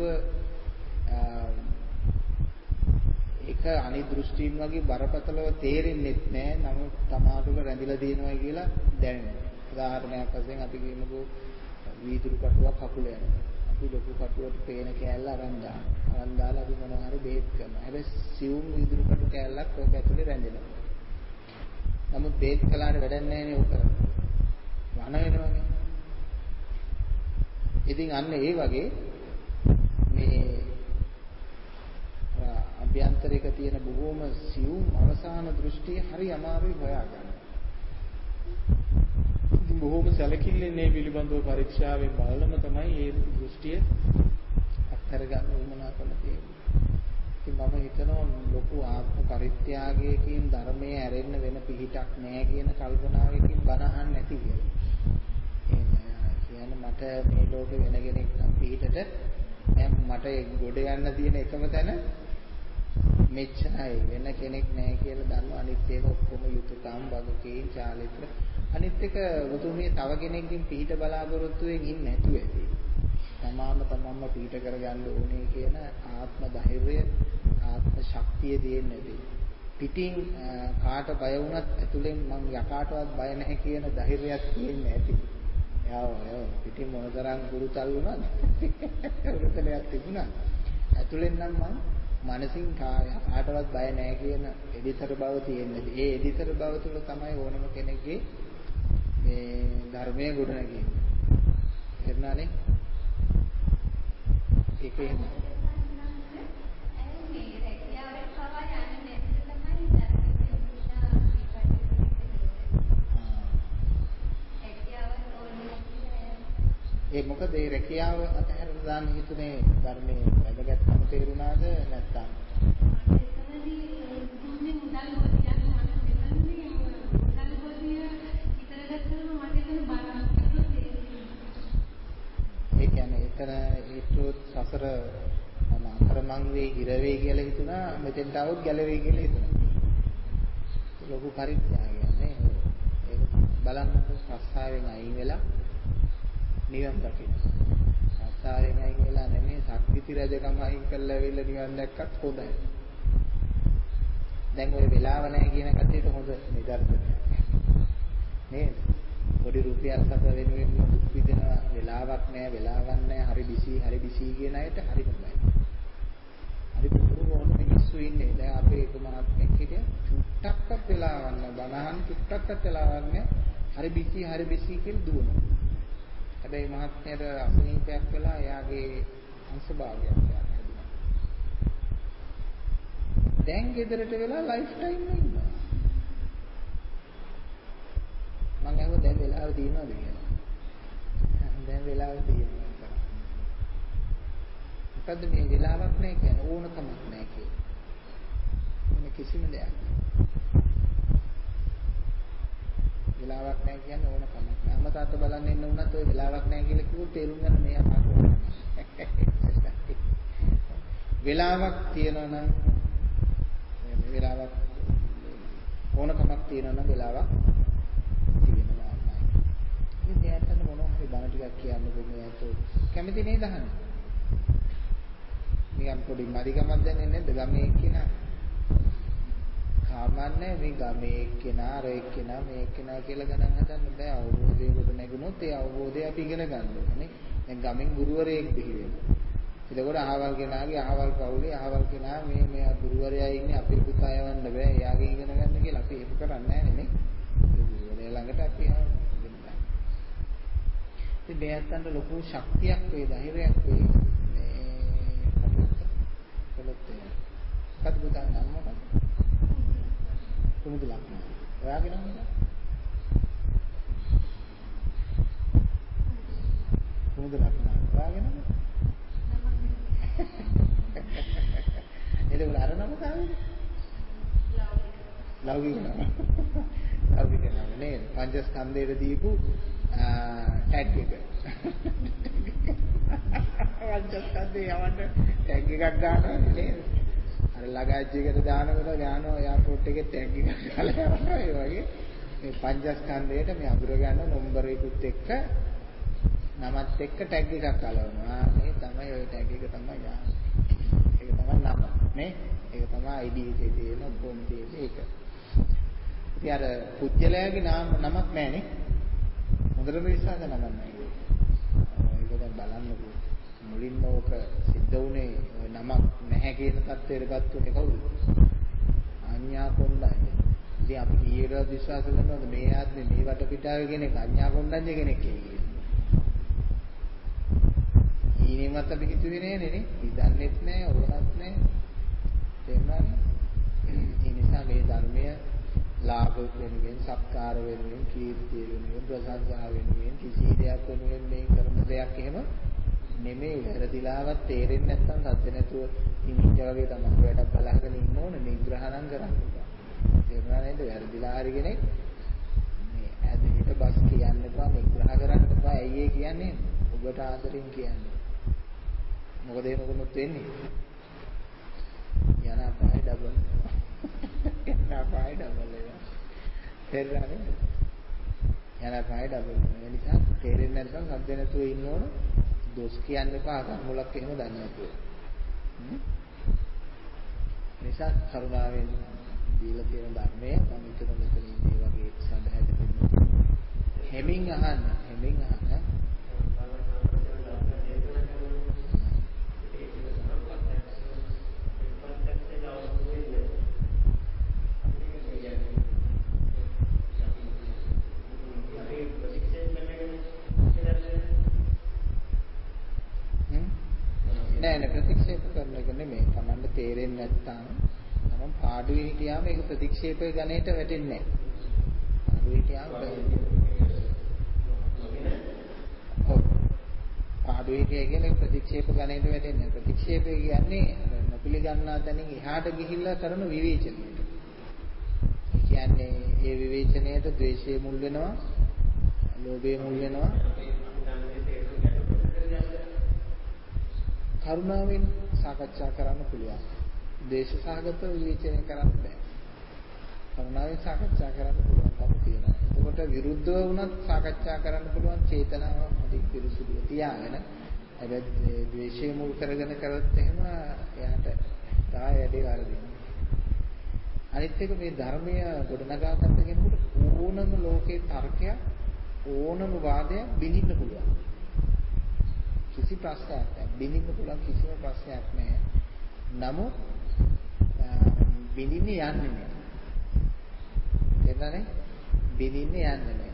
ඒක අනිත් දෘෂ්ටීන් වගේ බරපතලව තේරෙන්නේ නැහැ. නමුත් තමාටම රැඳිලා තියෙනවා කියලා දැනෙනවා. උදාහරණයක් වශයෙන් අපි කියමුකෝ වීදුරු කටුවක් කකුල යනවා. අපි ලොකු කටුවට පේන කෑල්ල අරන් දාලා අපි මොනවා හරි බේත් කරනවා. හැබැයි සියුම් වීදුරු කටු කෑල්ලක් ඔක ඇතුලේ රැඳෙනවා. නමුත් බේත් කළාට වැඩක් නැහැ නේ ඔක. වන වෙනවනේ. ඉතින් අන්න ඒ වගේ මේ අභ්‍යන්තරික තියෙන බොහෝම සියුම් අවසාන දෘෂ්ටිය හරි අමාරුයි හොයාගන්න. බොහෝම සැලකිල්ලෙන් මේ පිළිබඳව පරීක්ෂාවෙන් බලලම තමයි මේ දෘෂ්ටිය අත්හැර ගන්න උවමනා කරලා තියෙන්නේ. ඉතින් මම හිතනවා ලොකු ආත්ම පරිත්‍යාගයකින් ධර්මයේ ඇරෙන්න වෙන පිහිටක් නැහැ කියන කල්පනාවකින් බණ අහන්න නැති කියලා. කියන්නේ මට මේ ලෝකේ වෙන කෙනෙක් නම් පිහිටට දැන් මට ගොඩ යන්න තියෙන එකම තැන මෙච්චරයි වෙන කෙනෙක් නැහැ කියලා දන්න අනිත් ඒවා ඔක්කොම යුතුයකම් වගකීම් චාරිත්‍ර අනිත් එක උතුමේ තව කෙනෙක්ගෙන් පිහිට බලාපොරොත්තු වෙමින් ඉන්නේ නැතුව ඇති. තමන්ම පිට කරගන්න ඕනේ කියන ආත්ම ධෛර්යය, ආත්ම ශක්තිය දෙන්නේ. පිටින් කාට බය වුණත් ඇතුලෙන් මං යකාටවත් බය නැහැ කියන ධෛර්යයක් තියෙන්නේ ඇති. යාව පිටින් මොනතරම් ගුරුතල් වුණත් උරුතලයක් තිබුණා. ඇතුලෙන් නම් මං මනසින් කාටවත් බය නැහැ කියන එදිතර බව තියෙන්නේ. ඒ එදිතර බව තුළ තමයි ඕනම කෙනෙක්ගේ මේ ධර්මයේ ගුණ නැගෙන්නේ. එන්නානේ ඒකේ ඒ මොකද ඒ රැකියාව අතහැරලා දාන්න හිතුනේ ධර්මයේ වැදගත්කම තේරුණාද නැත්නම් ඒ කියන්නේ එතන හිතුවොත් සසර අතරමං වේ හිර වේ කියලා හිතුණා මෙතෙන්ට આવොත් ගැලවේ කියලා හිතුණා ලොකු පරිත්‍යාගයක් නේ ඒක බලන්න ප්‍රස්තාවයෙන් අයින් වෙලා නිවන් දකින්න. සත්‍යයෙන් අයින් වෙලා නෙමෙයි සක්විති රජකම අයින් කරලා ඇවිල්ලා නිවන් දැක්කත් හොඳයි. දැන් ওই වෙලාව නැහැ කියන කතියට හොඳ නිදර්ශනයක්. නේද? පොඩි රුපියල් සත වෙනුවෙන් දුක් විඳින වෙලාවක් නැහැ, හරි බිසි කියන අයට හරි හොඳයි. හරි පුදුම මිනිස්සු ඉන්නේ. දැන් අපේ එක මහත්මයෙක් හිටිය චුට්ටක්වත් වෙලාවක් නැහැ. බණහන් චුට්ටක්වත් වෙලාවක් නැහැ. හරි බිසි කියලා දුවනවා. හැබැයි මහත්මයාට අසනීපයක් වෙලා එයාගේ අංශභාගයක් හැදුනා. දැන් ගෙදරට වෙලා ලයිෆ් ටයිම් ඉන්නවා. මම අහුව දැන් වෙලාව තියෙනවද කියලා. දැන් වෙලාව තියෙනවා. මොකද්ද මේ වෙලාවක් නැහැ කියන්නේ ඕනකමක් නැහැ කියන්නේ. මේ කිසිම දෙයක් වෙලාවක් නැහැ කියන්නේ ඕන කමක් නැහැ. අම්මා තාත්තා බලන්න එන්න උනත් ඔය වෙලාවක් නැහැ කියලා කිව්වොත් තේරුම් ගන්න මේ අපාට. වෙලාවක් තියෙනවා නම් මේ වෙලාවක් ඕන කමක් තියෙනවා නම් වෙලාවක් තියෙනවා අම්මයි. ඉතින් එයාට මොනවා හරි බණ ටිකක් කියන්න කොහොමද එයාට කැමති නේද අහන්න? නිකන් පොඩි මරිකමක් දැනෙන්නේ නැද්ද ගමේ එක්කිනා? සාමාන්‍ය මේ ගමේ එක්කෙනා අර එක්කෙනා මේ එක්කෙනා කියලා ගණන් හදන්න බෑ. අවබෝධයකට නැගුණොත් ඒ අවබෝධය අපි ඉගෙන ගන්න ඕනේ. දැන් ගමෙන් ගුරුවරයෙක් බිහි වෙනවා. එතකොට අහවල් කෙනාගේ අහවල් පවුලේ අහවල් කෙනා මේ ගුරුවරයා ඉන්නේ අපේ පුතා යවන්න බෑ. එයාගේ ඉගෙන ගන්න කියලා අපි ඒක කරන්නේ නැහැ නේ. ගුරුවරයා ළඟට අපි යනවා. ඉතින් මෙයන්ට ලොකු ශක්තියක් වේ, ධෛර්යයක් වේ. මේ කටුත් පුතා නම මොකක්ද? කුමුදු ලක්ෂණ. ඔයාගේ නම මොකක්ද? කුමුදු ලක්ෂණ. ඔයාගේ නම? එතකොට අර නම කාවේද? ලෞකික නම. ලෞකික නම නේද? පංචස්කන්ධයට දීපු ටැග් එක. පංචස්කන්ධේ යවන්න ටැග් එකක් ගන්නවා නේද? අර ලගේජ් එකට දානකොට ගානවා එයාපෝට් එකේ ටැග් එකක් ගාලා යවනවා. ඒ වගේ මේ පංචස්කන්ධයට මේ අඳුර ගන්න නම්බරේකුත් එක්ක නමත් එක්ක ටැග් එකක් අලවනවා. මේ තමයි ওই ටැග් එක තමයි ගන්න. ඒක තමයි නම නේ. ඒක තමයි ID එකේ තියෙන බොම් තියෙන එක. ඉතින් අර පුජ්‍යලයාගේ නමක් නැහැනේ. හොඳටම විශ්වාස නමක් නැහැ. ඒක දැන් බලන්නකෝ. මුලින්ම ඕක සිද්ධ වුණේ නමක් නැහැ කියන තත්ත්වයට ගත්තුනේ කවුද? අඤ්ඤා කොණ්ඩඤ්ඤ. ඉතින් අපි කීයටවත් විශ්වාස කරනවද මේ ආත්මේ මේ වටපිටාවේ කෙනෙක් අඤ්ඤා කොණ්ඩඤ්ඤ කෙනෙක් කියලා? ඊනිමත් අපි හිතුවේ නේ. ඉදන්නෙත් නැහැ, ඕනත් නැහැ. තේරුණාද? ඒ නිසා මේ ධර්මය ලාභ වෙනුවෙන්, සත්කාර වෙනුවෙන්, කීර්තිය වෙනුවෙන්, ප්‍රසංසා වෙනුවෙන් කිසි දෙයක් වෙනුවෙන් මේ කරන දෙයක් එහෙම නෙමෙයි. වැරදිලාවත් තේරෙන්නේ නැත්නම් සත්‍ය නැතුව ඉනිච්ච වගේ තමයි වැඩක් බලාගෙන ඉන්න ඕනේ. නිග්‍රහ නම් කරන්න බෑ. තේරුණා නේද? වැරදිලා හරි කෙනෙක් මේ ඇදහිට බස් කියන්න එපා, නිග්‍රහ කරන්න එපා. ඇයි ඒ කියන්නේ? ඔබට ආදරෙන් කියන්නේ. මොකද එහෙම වුණොත් වෙන්නේ? යන අපාය ඩබල්. යන අපාය ඩබල් වෙනවා. තේරුණා නේද? යන අපාය ඩබල් වෙනවා. ඒ නිසා තේරෙන්නේ නැත්නම් සත්‍ය නැතුව ඉන්න ඕන. දොස් කියන්න එපා මුලක් එහෙම දන්නේ නැතුව. නිසා කරුණාවෙන් දීලා තියෙන ධර්මය මම හිතන මෙතන මේ වගේ සඳහන් හෙමින් අහන්න. නෑ ප්‍රතික්ෂේප කරන එක නෙමෙයි. Tamanට තේරෙන්නේ නැත්නම් තමන් පාඩුවේ හිටියාම ඒක ප්‍රතික්ෂේප ගණයට වැටෙන්නේ නෑ. පාඩුවේ හිටියාම පාඩුවේ කියන්නේ ප්‍රතික්ෂේප ගණයට වැටෙන්නේ නෑ. ප්‍රතික්ෂේපය කියන්නේ නොපිළිගන්නා තැනින් එහාට ගිහිල්ලා කරන විවේචනයට. ඒ කියන්නේ ඒ විවේචනයට ද්වේෂය මුල් වෙනවා, ලෝභය මුල් වෙනවා. කරුණාවෙන් සාකච්ඡා කරන්න පුළුවන්. දේශසහගත විවේචනය කරන්න බෑ. කරුණාවෙන් සාකච්ඡා කරන්න පුළුවන්කම තියෙනවා. එතකොට විරුද්ධව වුණත් සාකච්ඡා කරන්න පුළුවන් චේතනාව අධික පිරිසුදුව තියාගෙන. හැබැයි ද්වේෂය මුල් කරගෙන කරත් එහෙම එයාට තාය වැඩි වරදිනවා. අනිත් එක මේ ධර්මය ගොඩනගා ගන්න කෙනෙකුට ඕනම ලෝකේ තර්කයක් ඕනම වාදයක් බිඳින්න පුළුවන්. කිසි ප්‍රශ්නයක් නැහැ. බිඳින්න පුළුවන් කිසිම ප්‍රශ්නයක් නැහැ. නමුත් බිඳින්නේ යන්නේ නැහැ. තේරුණානේ? බිඳින්නේ යන්නේ නැහැ.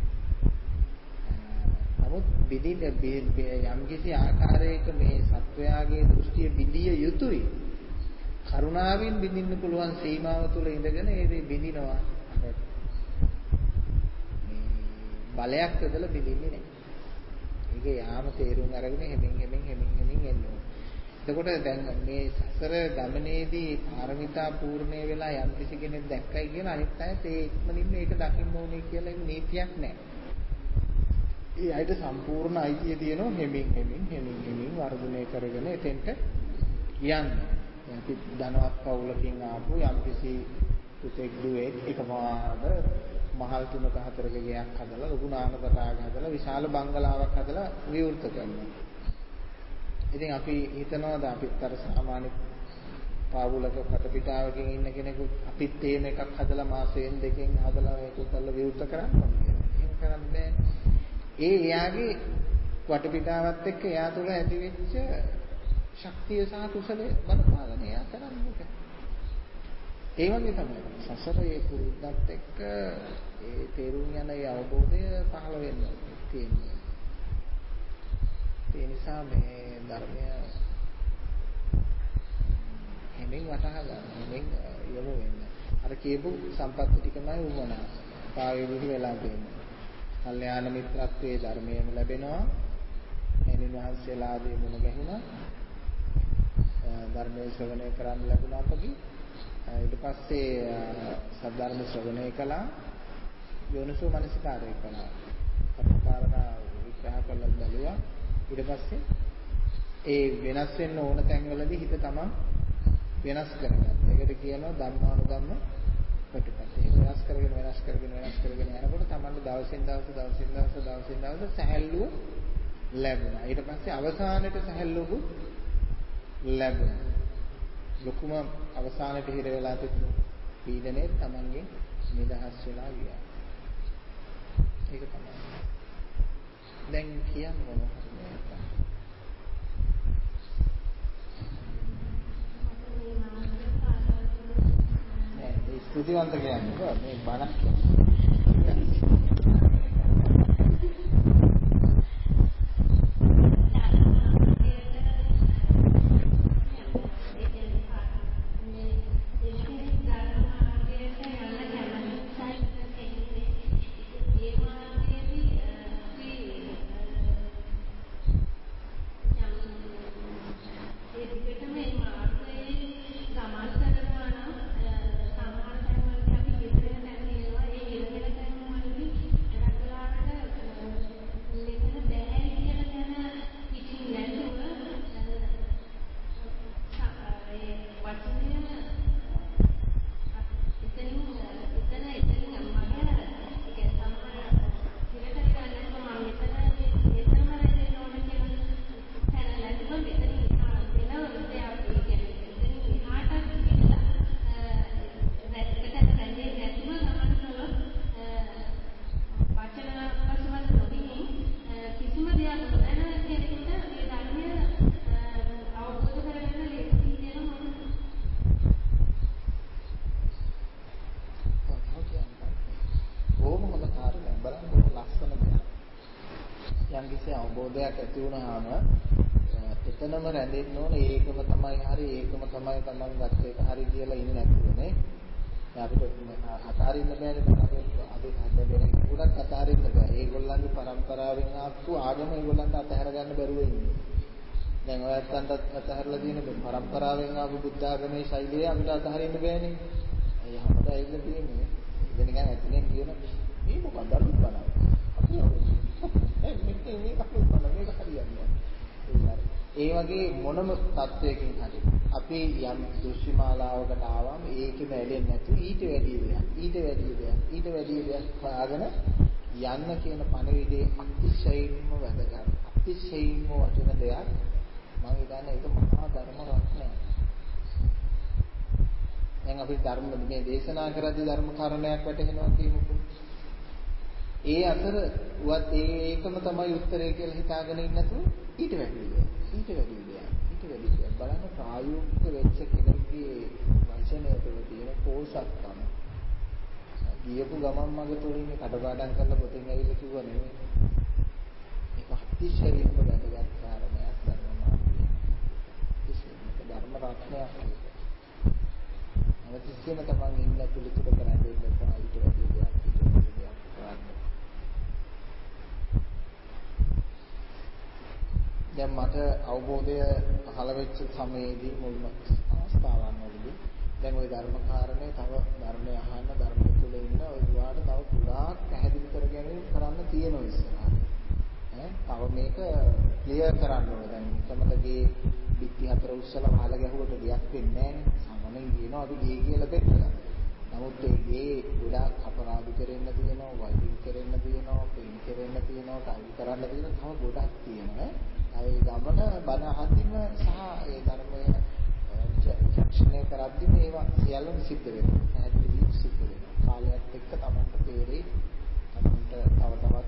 නමුත් යම් කිසි ආකාරයක මේ සත්වයාගේ දෘෂ්ටිය බිඳිය යුතුයි. කරුණාවෙන් බිඳින්න පුළුවන් සීමාව තුළ ඉඳගෙන ඒ බිඳිනවා. මේ බලයක් යොදලා බිඳින්නේ නැහැ. ඒකේ යාම තේරුම් අරගෙන හෙමින් එන්න ඕනේ. එතකොට දැන් මේ සසර ගමනේදී පාරමිතා පූර්ණේ වෙලා යම් කිසි කෙනෙක් දැක්කයි කියලා අනිත් අයත් ඒ ඉක්මනින් මේක දකින්න ඕනේ කියලා ඒක නීතියක් නැහැ. ඒ අයිට සම්පූර්ණ අයිතිය තියෙනවා හෙමින් වර්ධනය කරගෙන එතෙන්ට යන්න. අපි ධනවත් පවුලකින් ආපු යම් කිසි පුතෙක් දුවෙක් එකපාරට මහල් 3-4ක ගයක් හදලා ලොකු නානපතාක හදලා විශාල බංගලාවක් හදලා විවෘත කරනවා. ඉතින් අපි හිතනවාද අපිත් අර සාමාන්‍ය පාවුලක කටපිටාවකින් ඉන්න කෙනෙකුත් අපිත් තේම එකක් හදලා මාසෙන් දෙකෙන් හදලා ඒක කරලා විවෘත කරන්න ඕනේ. එහෙම කරන්නේ ඒ එයාගේ වටපිටාවත් එක්ක එයා තුළ ඇතිවෙච්ච ශක්තිය සහ කුසලයේ බලපාගෙන එයා කරන්නේ. ඒ වගේ තමයි සසරේ පුරුද්දත් එක්ක ඒ තේරුම් යන ඒ අවබෝධය පහළ වෙන්න තියෙනවා. ඒ නිසා මේ ධර්මය හැමෙන් වටහා ගන්න, හැමෙන් යොමු වෙන්න. අර කියපු සම්පත්ති ටිකමයි වුණා. පාවෙ විදි වෙලා තියෙනවා. කල්යාණ මිත්‍රත්වයේ ධර්මයෙන් ලැබෙනවා. එනින් වහන්සේලා ආදී මුණ ගැහුණා. ධර්මයේ ශ්‍රවණය කරන්න ලැබුණා අපගේ. ඊට පස්සේ සද්ධර්ම ශ්‍රවණය කළා. යෝනිසෝ මනසිකාරය කළා. අපකාරණා විග්‍රහ කළා බැලුවා. ඊට පස්සේ ඒ වෙනස් වෙන්න ඕන තැන්වලදී හිත තමන් වෙනස් කරගත්තා. ඒකට කියනවා ධම්මානුධම්ම ප්‍රතිපatti. ඒක වෙනස් කරගෙන යනකොට තමන්ට දවසින් දවස සැහැල්ලුව ලැබුණා. ඊට පස්සේ අවසානයේ සැහැල්ලුව ලැබුණා. ලොකුම අවසානයේ හිර වෙලා තිබුණු පීඩනේ තමන්ගේ නිදහස් වෙලා ගියා. ඒක තමයි. දැන් කියන්න ඕන ස්තුතිවන්ත කියන්නේ මේ බණක් යම්කිසි අවබෝධයක් ඇති වුණාම එතනම රැඳෙන්න ඕනේ ඒකම තමයි හරි ඒකම තමයි Taman ගත්ත එක හරි කියලා ඉන්නේ නැතුවනේ. අපිට අතාරින්න බෑනේ අපි වෙන කෙනෙකුට අතාරින්න බෑ. ඒගොල්ලන්ගේ પરම්පරාවෙන් ආපු ආගම ඒගොල්ලන්ට අතහැර ගන්න බැරුව ඉන්නේ. දැන් ඔයයන්ට අතහැරලා තියෙන પરම්පරාවෙන් ආපු බුද්ධ ආගමේ ශෛලිය අපිට අතහරින්න බෑනේ. ඒ හැමදාම ඇවිල්ලා තියෙන්නේ. ඉතින් නිකන් ඇතුලෙන් කියන මේ මොකක්ද අලුත් බලන්න. අපි මේ කපුල් බලන්න මේක හරියන්නේ. ඒ වගේ මොනම තත්වයකින් හරි අපි යම් දෘශ්‍ය මාලාවකට ආවම ඒකෙම ඇලෙන්නේ නැතුව ඊට වැඩි දෙයක් හොයාගෙන යන්න කියන පණිවිඩයේ අතිශයින්ම වැදගත් අතිශයින්ම වටින දෙයක් මම හිතන්නේ ඒක මහා ධර්ම රත්නයක්. දැන් අපි ධර්ම මේ දේශනා කරද්දී ධර්ම කාරණයක් වැටහෙනවා කියමුකෝ. ඒ අතර වත් ඒකම තමයි උත්තරය කියලා හිතාගෙන ඉන්න නැතුව ඊට වැඩි දෙයක් බලන්න ප්‍රායෝගික වෙච්ච කෙනෙක්ගේ වචනය තුළ තියෙන පෝෂකකම. ගියපු ගමන් මඟ තුලින් කඩපාඩම් කරලා පොතෙන් ඇවිල්ලා කිව්වා නෙමෙයි. ඒක අතිශයින්ම වැදගත් කාරණයක් ධර්මමාර්ගය. ධර්ම රත්නයක්. අවතිස්සෙම තමන් ඉන්න පිළිතුර කරන්නේ එපා ඊට වැඩි දෙයක් කරන්න. දැන් මට අවබෝධය පහළ වෙච්ච සමයේදී මුල්ම අවස්ථාවන් වලදී දැන් ওই ධර්ම කාරණේ තව ධර්මය අහන්න ධර්ම තුල ඉන්න ඔය විවාද තව පුරාක් පැහැදිලි කර ගැනීම කරන්න තියෙනවා ඉස්සරහට. තව මේක ක්ලියර් කරන්න ඕනේ. දැන් එකමතගේ පිටි හතර උස්සලා වහලා ගැහුවට ගියක් වෙන්නේ නැහැ. සාමාන්‍යයෙන් කියනවා අපි ගේ කියලා පෙන්නලා. නමුත් ඒ ගේ ගොඩාක් අපරාධ කරෙන්න තියෙනවා, වෛද්‍ය කරෙන්න තියෙනවා, පින් කරෙන්න තියෙනවා, කවි කරන්න තියෙනවා, තව ගොඩක් තියෙනවා. ඒ ගමන බණ අහද්දිම සහ ඒ ධර්මයේ චක්ෂණය කරද්දිම ඒවා සියල්ලම සිද්ධ වෙනවා. පැහැදිලිව සිද්ධ වෙනවා. කාලයත් එක්ක Tamanට තේරෙයි. Tamanට තව තවත්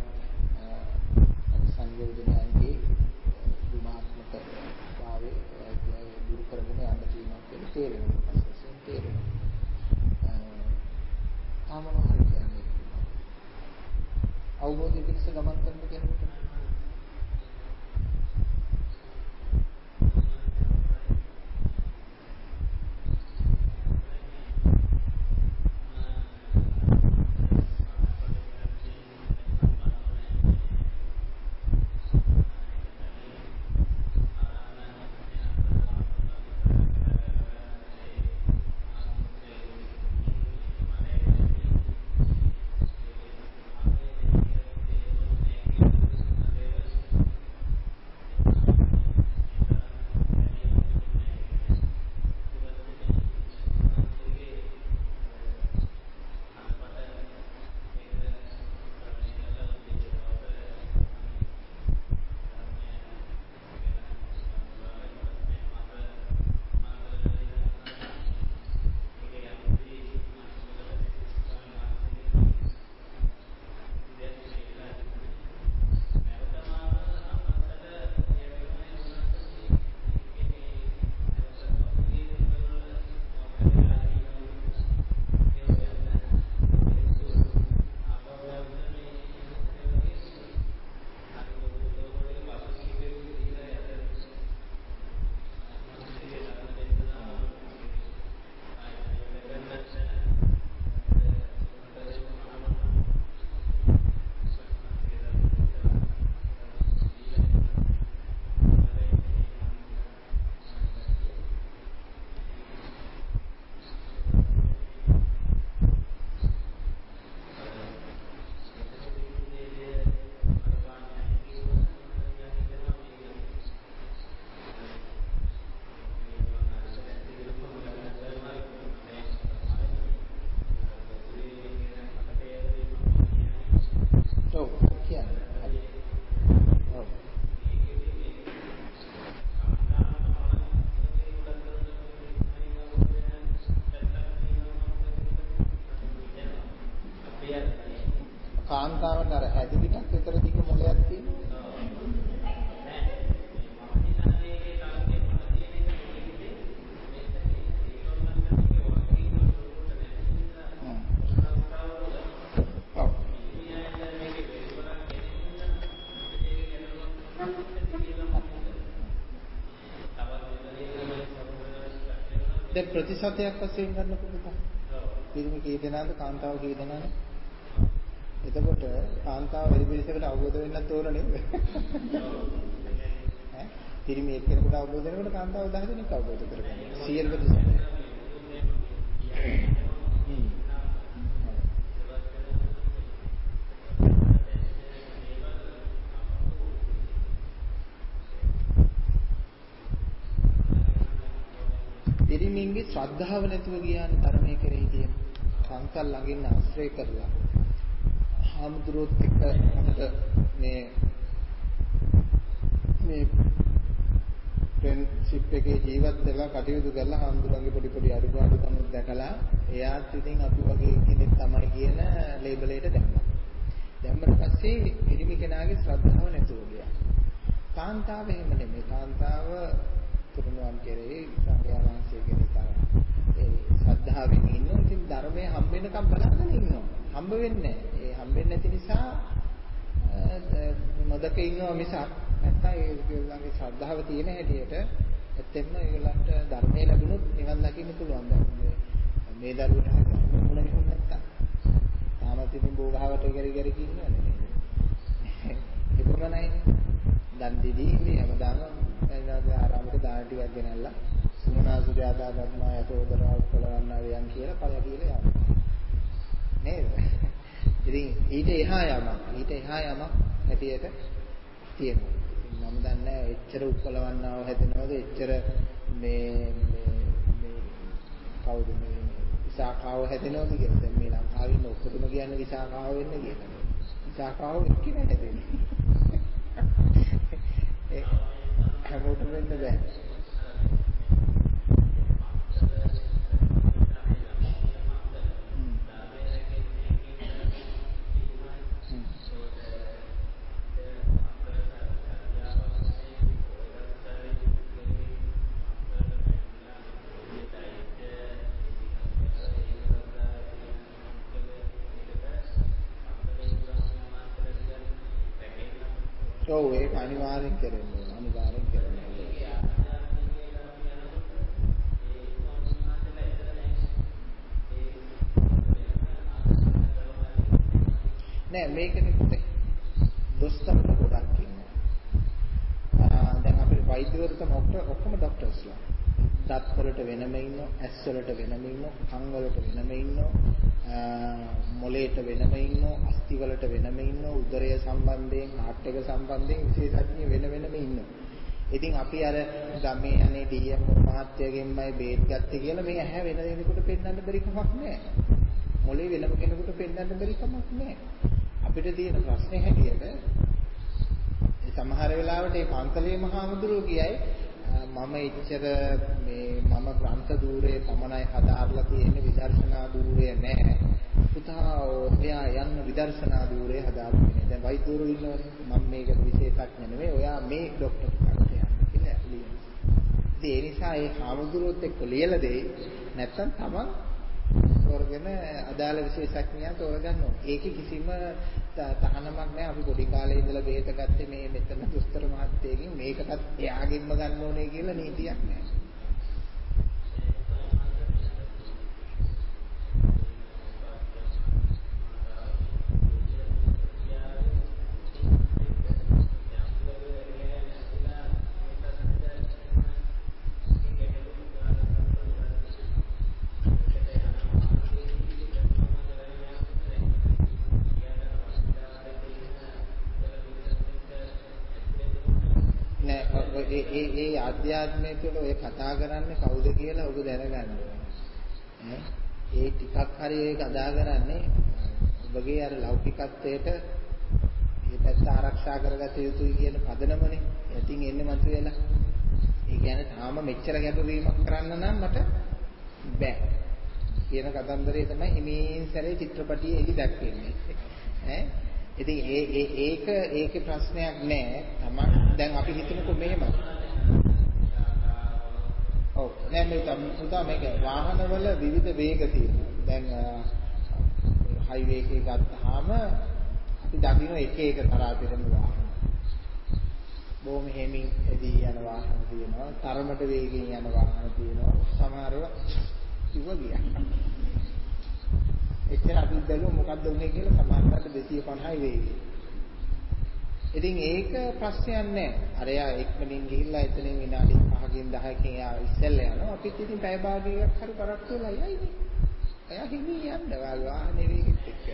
සංයෝජනයන්ගේ ගුණාත්මක භාවයේ දුරු කරගෙන යන්න තියෙනවා කියලා තේරෙනවා. පස්සෙන් තේරෙනවා. තාමම හරි කියන්නේ. අවබෝධය පිණිස ගමන් කරන කෙනෙකුට දැන් ප්‍රතිශතයක් වශයෙන් ගන්නකො පුතා. පිරිමි කී දෙනාද කාන්තාව කී දෙනාද? එතකොට කාන්තාව වැඩි පිරිසකට අවබෝධ වෙන්නත් ඕන නේද? ඈ පිරිමි එක්කෙනෙකුට අවබෝධ වෙනකොට කාන්තාව 10 දෙනෙක් අවබෝධ කරගන්න. 100%. පිරිමින්ගේ ශ්‍රද්ධාව නැතුව ගියානේ ධර්මයේ කෙරෙහි තියෙන සංකල් ළඟින් ආශ්‍රය කරලා හාමුදුරුවොත් එක්ක අපිට මේ ෆ්‍රෙන්ඩ්ෂිප් එකේ ජීවත් වෙලා කටයුතු කරලා හාමුදුරුවන්ගේ පොඩි අඩුපාඩුකම් දැකලා එයාත් ඉතින් අපි වගේ කෙනෙක් තමයි කියන ලේබල් එකට දැම්මා. දැම්මට පස්සේ පිරිමි කෙනාගේ ශ්‍රද්ධාව නැතුව ගියා. කාන්තාව එහෙම නෙමෙයි. කාන්තාව තුරුණුවන් කෙරෙහි සංඝයා වහන්සේ කෙරෙහි තරම් ඒ ශ්‍රද්ධාවෙන් ඉන්නවා. ඉතින් ධර්මයේ හම්බ වෙනකම් බලන්න ඉන්නවා. හම්බ වෙන්නේ නැහැ. ඒ හම්බෙන්නේ නැති නිසා නොදක ඉන්නවා මිසක් නැත්නම් ඒගොල්ලන්ගේ ශ්‍රද්ධාව තියෙන හැටියට ඇත්තෙන්ම ඒගොල්ලන්ට ධර්මයේ ලැබුණොත් නිවන් දකින්න පුළුවන්. දැන් මේ දරුවට හම්බුන නිකුත් නැත්තම් තාමත් ඉතින් බෝගහවට ගරි කින්නවනේ. ඒකමනයි. දන් දෙදී මේ හැමදාම ආරාමක දාන ටිකක් ගෙනල්ලා සුමනා සුජාතා ධර්මා යතෝදරා උපලවන්නා වේයන් කියලා පළ කියලා යනවා. නේද? ඉතින් ඊට එහා යමක් හැටියට තියෙනවා. මම දන්නේ එච්චර උපලවන්නව හැදෙනවද එච්චර මේ කවුද මේ විසාකාව හැදෙනවද කියලා. දැන් මේ ලංකාවේ ඉන්න ඔක්කොටම කියන්නේ විසාකාව වෙන්න කියලා. විසාකාව එක්කම හැදෙන්නේ. ඒ හැමෝටම වෙන්න බෑ. ඔව් ඒක අනිවාර්යෙන් කරන්න ඕන. නෑ මේකනේ පුතේ. දොස්තරට ගොඩක් ඉන්නවා. දැන් අපේ වෛද්‍යවරු තමයි ඔක්කොම ડોක්ටර්ස්ලා. දත් වලට වෙනම ඉන්නවා, ඇස් වලට වෙනම ඉන්නවා, කන් වලට වෙනම ඉන්නවා, මොළයට වෙනම ඉන්නවා, අස්ථි වලට වෙනම ඉන්නවා, උදරය සම්බන්ධයෙන්, හાર્ට් එක සම්බන්ධයෙන් විශේෂඥ වෙනම ඉන්නවා. ඉතින් අපි අර ගමේ යන්නේ ඩීඑම් මහත්තයගෙන්මයි බේත් ගත්තේ කියලා මේ ඇහැ වෙන දෙනෙකුට පෙන්වන්න බැරි කමක් නෑ. මොළේ වෙනම කෙනෙකුට පෙන්වන්න බැරි කමක් නෑ. අපිට තියෙන ප්‍රශ්නේ හැටියට සමහර වෙලාවට මේ පන්සලේ මහාමුදුරුවෝ කියයි මම එච්චර මම ග්‍රන්ථ ධූරයේ පමණයි හදාarලා තියෙන්නේ විදර්ශනා ධූරය නෑ. පුතා ඔයා යන්න විදර්ශනා ධූරය හදාගන්න. දැන් වෛද්‍යවරු ඉන්නවනේ. මම මේකට විශේෂඥ නෙවෙයි. ඔයා මේ ડોක්ටර් කෙනෙක්ට යන්න කියලා ලියනවා. ඒ නිසා මේ හාමුදුරුවොත් එක්ක ලියලා දෙයි. නැත්තම් තමන් තෝරගෙන අදාළ විශේෂඥයා තෝරගන්න ඕනේ. ඒකේ කිසිම තහනමක් නැහැ. අපි පොඩි කාලේ ඉඳලා බෙහෙත ගත්තේ මේ මෙතන දුස්තර මහත්තයගෙන් මේකටත් එයාගෙන්ම ගන්න ඕනේ කියලා නීතියක් නැහැ. ඒ ආධ්‍යාත්මය තුළ ඔය කතා කරන්නේ කවුද කියලා ඔබ දැනගන්න ඕනේ. ඒ ටිකක් හරි ඒ කතා කරන්නේ ඔබගේ අර ලෞකිකත්වයට මේ පැත්ත ආරක්ෂා කරගත යුතුයි කියන පදනමනේ. ඉතින් එන්නේ මතුවෙලා. ඒ කියන්නේ තාම මෙච්චර ගැඹුරීමක් කරන්න නම් මට බෑ. කියන කතන්දරේ තමයි හිමින් සැරේ චිත්‍රපටියේ එලි දැක්වෙන්නේ. ඉතින් ඒකේ ප්‍රශ්නයක් නෑ. තමන් දැන් අපි හිතමුකෝ මෙහෙම. ඔව් නෑ මේක වාහනවල විවිධ වේග තියෙනවා. දැන් හයිවේ එකේ ගත්තාම අපි දකින්න එක තරහ පිරෙන වාහන. බොහොම හැමින් එදී යන වාහන තියෙනවා. තරමට වේගෙන් යන වාහන තියෙනවා. සමහරව ඉව ගියා. එච්චර අපි බැලුවා මොකද්ද උනේ කියලා සමහරවිට 250යි වේගෙ. ඉතින් ඒක ප්‍රශ්නයක් නෑ. අරයා එක්මනින් ගිහිල්ලා එතනින් විනාඩි 5කින් 10කින් යා ඉස්සෙල්ලා යනවා. අපිත් ඉතින් පැය භාගයක් හරි කරක්ටු වෙලා යයිනේ. එයා හිමි යන්න වාහනේ වේගෙත් එක්ක.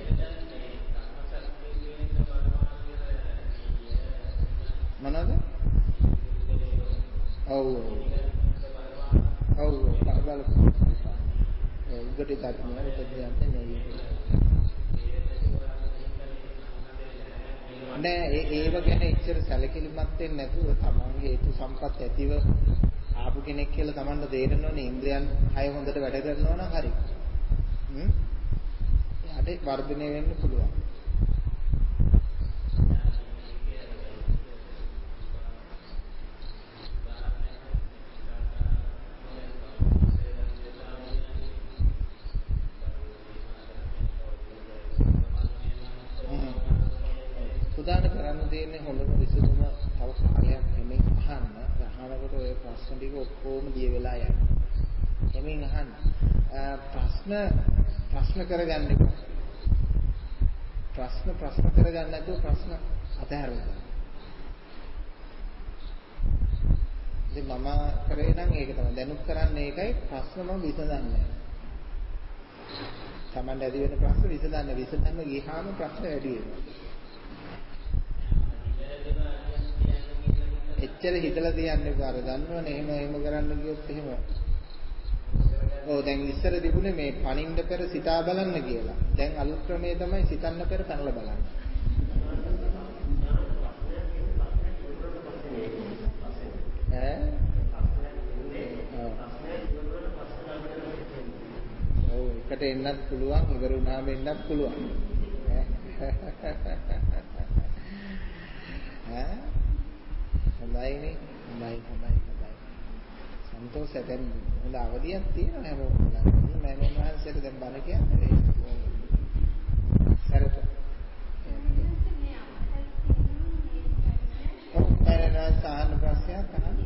මොනවද? ඔව් බලපන්. උගට තාත්මය උපදෙයන්ට නෙවෙයි. නෑ ඒව ගැන එච්චර සැලකිලිමත් වෙන්නේ නැතුව තමන්ගේ හේතු සම්පත් ඇතිව ආපු කෙනෙක් කියලා තමන්ට තේරෙනවනේ ඉන්ද්‍රයන් 6 හොඳට වැඩ කරනවා නම් හරි. එයාට වර්ධනය වෙන්න පුළුවන්. උදාන කරන්න දෙන්නේ හොඳම විසඳුම තව කාලයක් එමින් අහන්න. අහනකොට ඔය ප්‍රශ්න ටික ඔක්කොම දිය වෙලා යනවා. එමින් අහන්න. ප්‍රශ්න කරගන්න එපා. ප්‍රශ්න කරගන්න නැතුව ප්‍රශ්න අතහැරලා. ඉතින් මම කරේ නම් ඒක තමයි. දැනුත් කරන්නේ ඒකයි ප්‍රශ්න මම විසඳන්නේ. Taman ඇති වෙන ප්‍රශ්න විසඳන්න ගියාම ප්‍රශ්න වැඩි වෙනවා. එච්චර හිතලා තියන්නේ පාර දන්නවනේ එහෙම කරන්න ගියොත් එහෙම. ඔව් දැන් ඉස්සර තිබුණේ මේ පණින්න පෙර සිතා බලන්න කියලා. දැන් අලුත් ක්‍රමයේ තමයි සිතන්න පෙර පැනලා බලන්න. ඔව් එකට එන්නත් පුළුවන් ඉවර වුණාම එන්නත් පුළුවන්. හොඳයිනේ හොඳයි සන්තෝෂයෙන් දැන් හොඳ අවදියක් තියෙනවා හැමෝටම මම වහන්සේට දැන් බණ කියන්නේ සරට ඔව් නෑ සාහන ප්‍රශ්නයක් අහන්න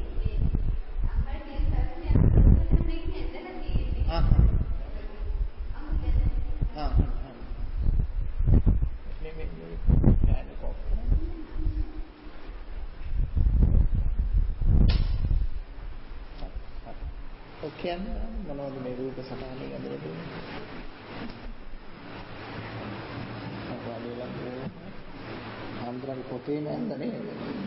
කියන්නේ මොනවද මේ රූප සටහනේ ඇඳලා තියෙන්නේ? ආන්දරගේ පොතේ නේද නේද?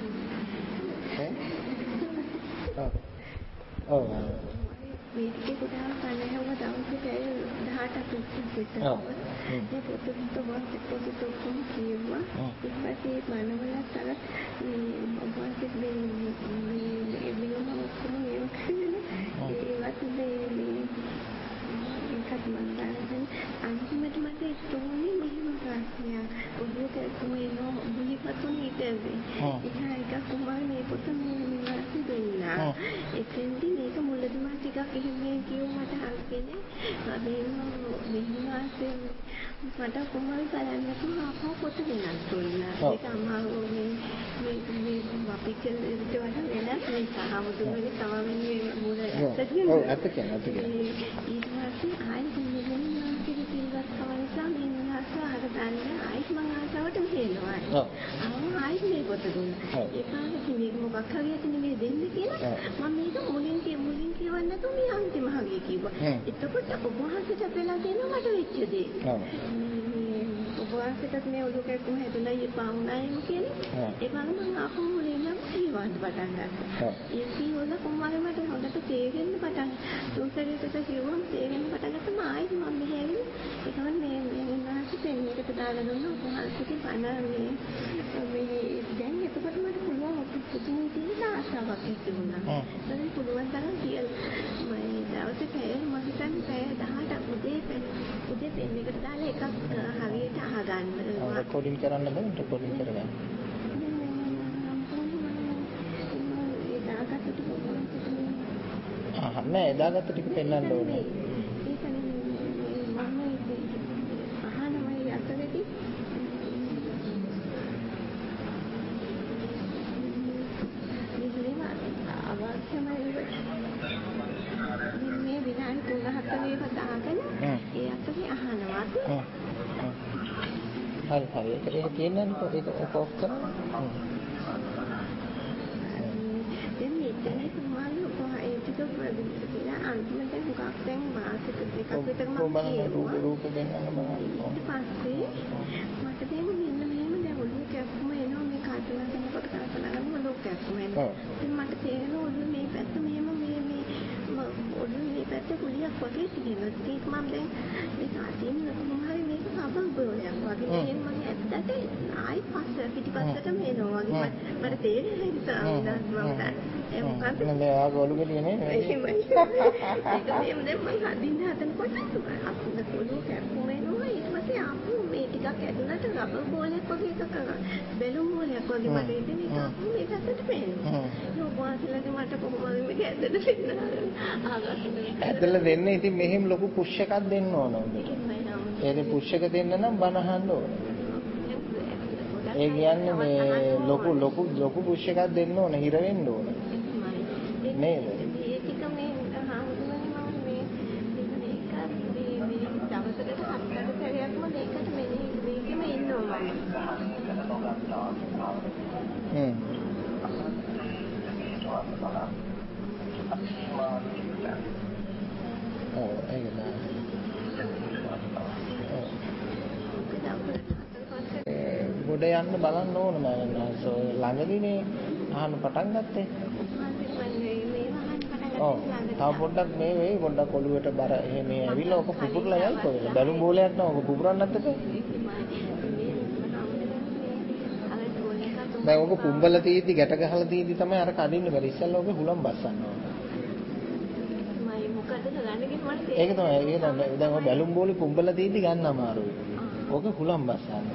ඔව්. මේකේ පුතා කණේව දවසේ පැය 18ක් විතර. මේ පොතේ ඔක්කොම කියුවා. ඊට පස්සේ මනවලත් අර ඔබට මේ විලම ඔක්කොම ඒවත් ඒකත් මම දැනගෙන අන්තිමට මට ඉස්තෝනේ මෙහෙම ප්‍රශ්නයක්. ඔබට කොහේනෝ බුලිපතුනේ ඉතින්. ඒක කුමාර මේ පොත මේ දුන්නා. එතෙන්දී මේක මුලදී මම ටිකක් එහෙම කියුවා මට හරියන්නේ. මෙහෙම මට කොහොමද බලන්නකෝ ආපහු පොත වෙනස් දුන්නා. ඒක අමාරු මේ අපි කියලා වඩා වෙනස් මේ සාහමුදුනේ තමයි මුල ඇත්ත කියන්නේ. ඊට පස්සේ ආයෙත් මෙන්න කිරිතිල්වත් කවනිසා මෙන්නහස අර ගන්න ආයෙත් මම ආසාවට මෙහෙනවා. ආයෙත් මේ පොත දුන්නා. ඒකාලේ මේක මොකක් හරි ඇතිනේ මේ දෙන්න කියලා මම මේක මුලින් කියවන්න නැතුව මේ අන්තිම හරිය කිව්වා. එතකොට ඔබ වහන්සේට අපේලා දෙනවා මට වෙච්ච දේ. ඔබ වහන්සේට මේ ඔලුව කැක්කුම හැදුණා එපා වුණාම කියන්නේ. ඒ වගේම මම ආපහු මුලින්ම කියවන්න පටන් ගත්තා. ඒ කියවල කොහොමද මට හොඳට තේරෙන්න පටන් තුන්සරේකට කියවම් තේරෙන්න පටන් ගත්තා. ආයෙත් මම මෙහෙවි ඒකම මේ වහන්සේ මේකට දාලා දුන්නා. ඔබ වහන්සේගේ බණ මේ දැන් එතකොට මට පුළුවන් පුදුම තියෙන ආශාවක් ඇති වුණා. දැන් පුළුවන් තරම් කියලා මම දවසේ පැය මම හිතන්නේ පැය 18ක් උදේ පෙන්නකට දාලා එකක් හරියට අහගන්න. රෙකෝඩින් කරන්න බෑ රෙකෝඩින් කරගන්න. නෑ එදාගත්ත ටික පෙන්වන්න ඕනේ. මේ විනාඩි 3-4 වේව දාගෙන ඒ අතරේ අහනවත් හරි ඒක තියෙනවනේ ඒක ඔෆ් කරනවා දැන් මෙතන සමාන කොහේ ටික ප්‍රතිචාර අන්තිමට හුඟක් දැන් මාසික දෙකක් විතර මම කියනවා රූප දෙන්නම බලන්න ඊට පස්සේ මට දැන් මෙන්න මෙහෙම දැන් ඔළුව කැප්පුම එනවා මේ කල්පනා කරනකොට කල්පනා කරනකොට ඔළුව කැප්පුම එනවා ඉතින් මට තේරෙනවා ඔළුව මේ පැත්ත මෙහෙම මේ ඔළුව මේ පැත්ත කුලියක් වගේ තියෙනවා ඒක මම දැන් මේක අදින්න කොහොමහරි මේක බබල් බෝලයක් වගේ මේ මම ඇත්තට ආයි පස්ස පිටිපස්සටම එනවා වගේ මට තේරෙන්නේ නැහැ මම ඒ මොකද නේද ආග ඔළුව ගෙඩිය නේ එහෙමයි ඒක දැන් මම අදින්න හදනකොට අපුණ ඔළුව කැප්පුම එනවා ඊට පස්සේ ආපහු මේ ටිකක් ඇතුළට රබර් බෝලයක් වගේ එකක් බැලුම් බෝලයක් වගේ මට ඉතින් ඒක ආපහු මේ පැත්තට පේනවා ඒක වාසිලගේ මට කොහොමද මේක ඇදලා දෙන්න ඇදලා දෙන්න ඉතින් මෙහෙම ලොකු පුෂ් එකක් දෙන්න ඕන උඹට ඒ පුෂ් එක දෙන්න නම් බණ අහන්න ඕන ඒ කියන්නේ මේ ලොකු පුෂ් එකක් දෙන්න ඕන හිර වෙන්න ඕන නේද මේ ටික මේ හාමුදුරනේ මම මේ දවසකට 7-8 සැරයක්ම මේකට මේකෙම ඉන්නවා ඒක නෑ ගොඩ යන්න බලන්න ඕන මම ළඟදීනේ අහන්න පටන් ගත්තේ. ඔව්. තව පොඩ්ඩක් මේ වෙයි පොඩ්ඩක් ඔළුවට බර එහෙම ඇවිල්ලා ඔක පුපුරලා යයි කොහෙද? බැලුම් බෝලයක් නෝ ඔක පුපුරන්නත් එපා. දැන් ඔක පුම්බල තීද්දි ගැට ගහලා තීද්දි තමයි අර කඩින්න බැරි. ඉස්සෙල්ලා ඔක හුලම් බස්සන්න ඕන. ඒක තමයි දැන් ඔය බැලුම් බෝලි පුම්බල තීද්දි ගන්න අමාරුයි. ඔක හුලම් බස්සන්න.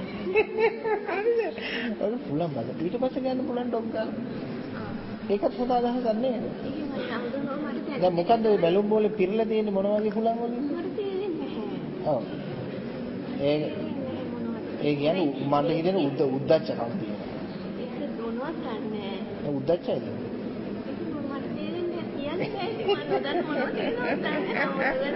ඔක හුලම් බස්ස. ඊට පස්සේ ගන්න පුළුවන් ඩොග් ගාලා. ඒකත් හොඳ අදහසක් නේද? දැන් මොකද්ද ඔය බැලුම් බෝලේ පිරලා තියෙන්නේ මොන වගේ හුලම් වලින්ද? මට තේරෙන්නේ නැහැ. ඔව්. ඒ කියන්නේ මන්ට හිතෙන උද්දච්චකම් තියෙනවා. ඒක මොනවද නැහැ. උද්දච්චයිද? මට තේරෙන්නේ කියන්නේ මම නොදන්න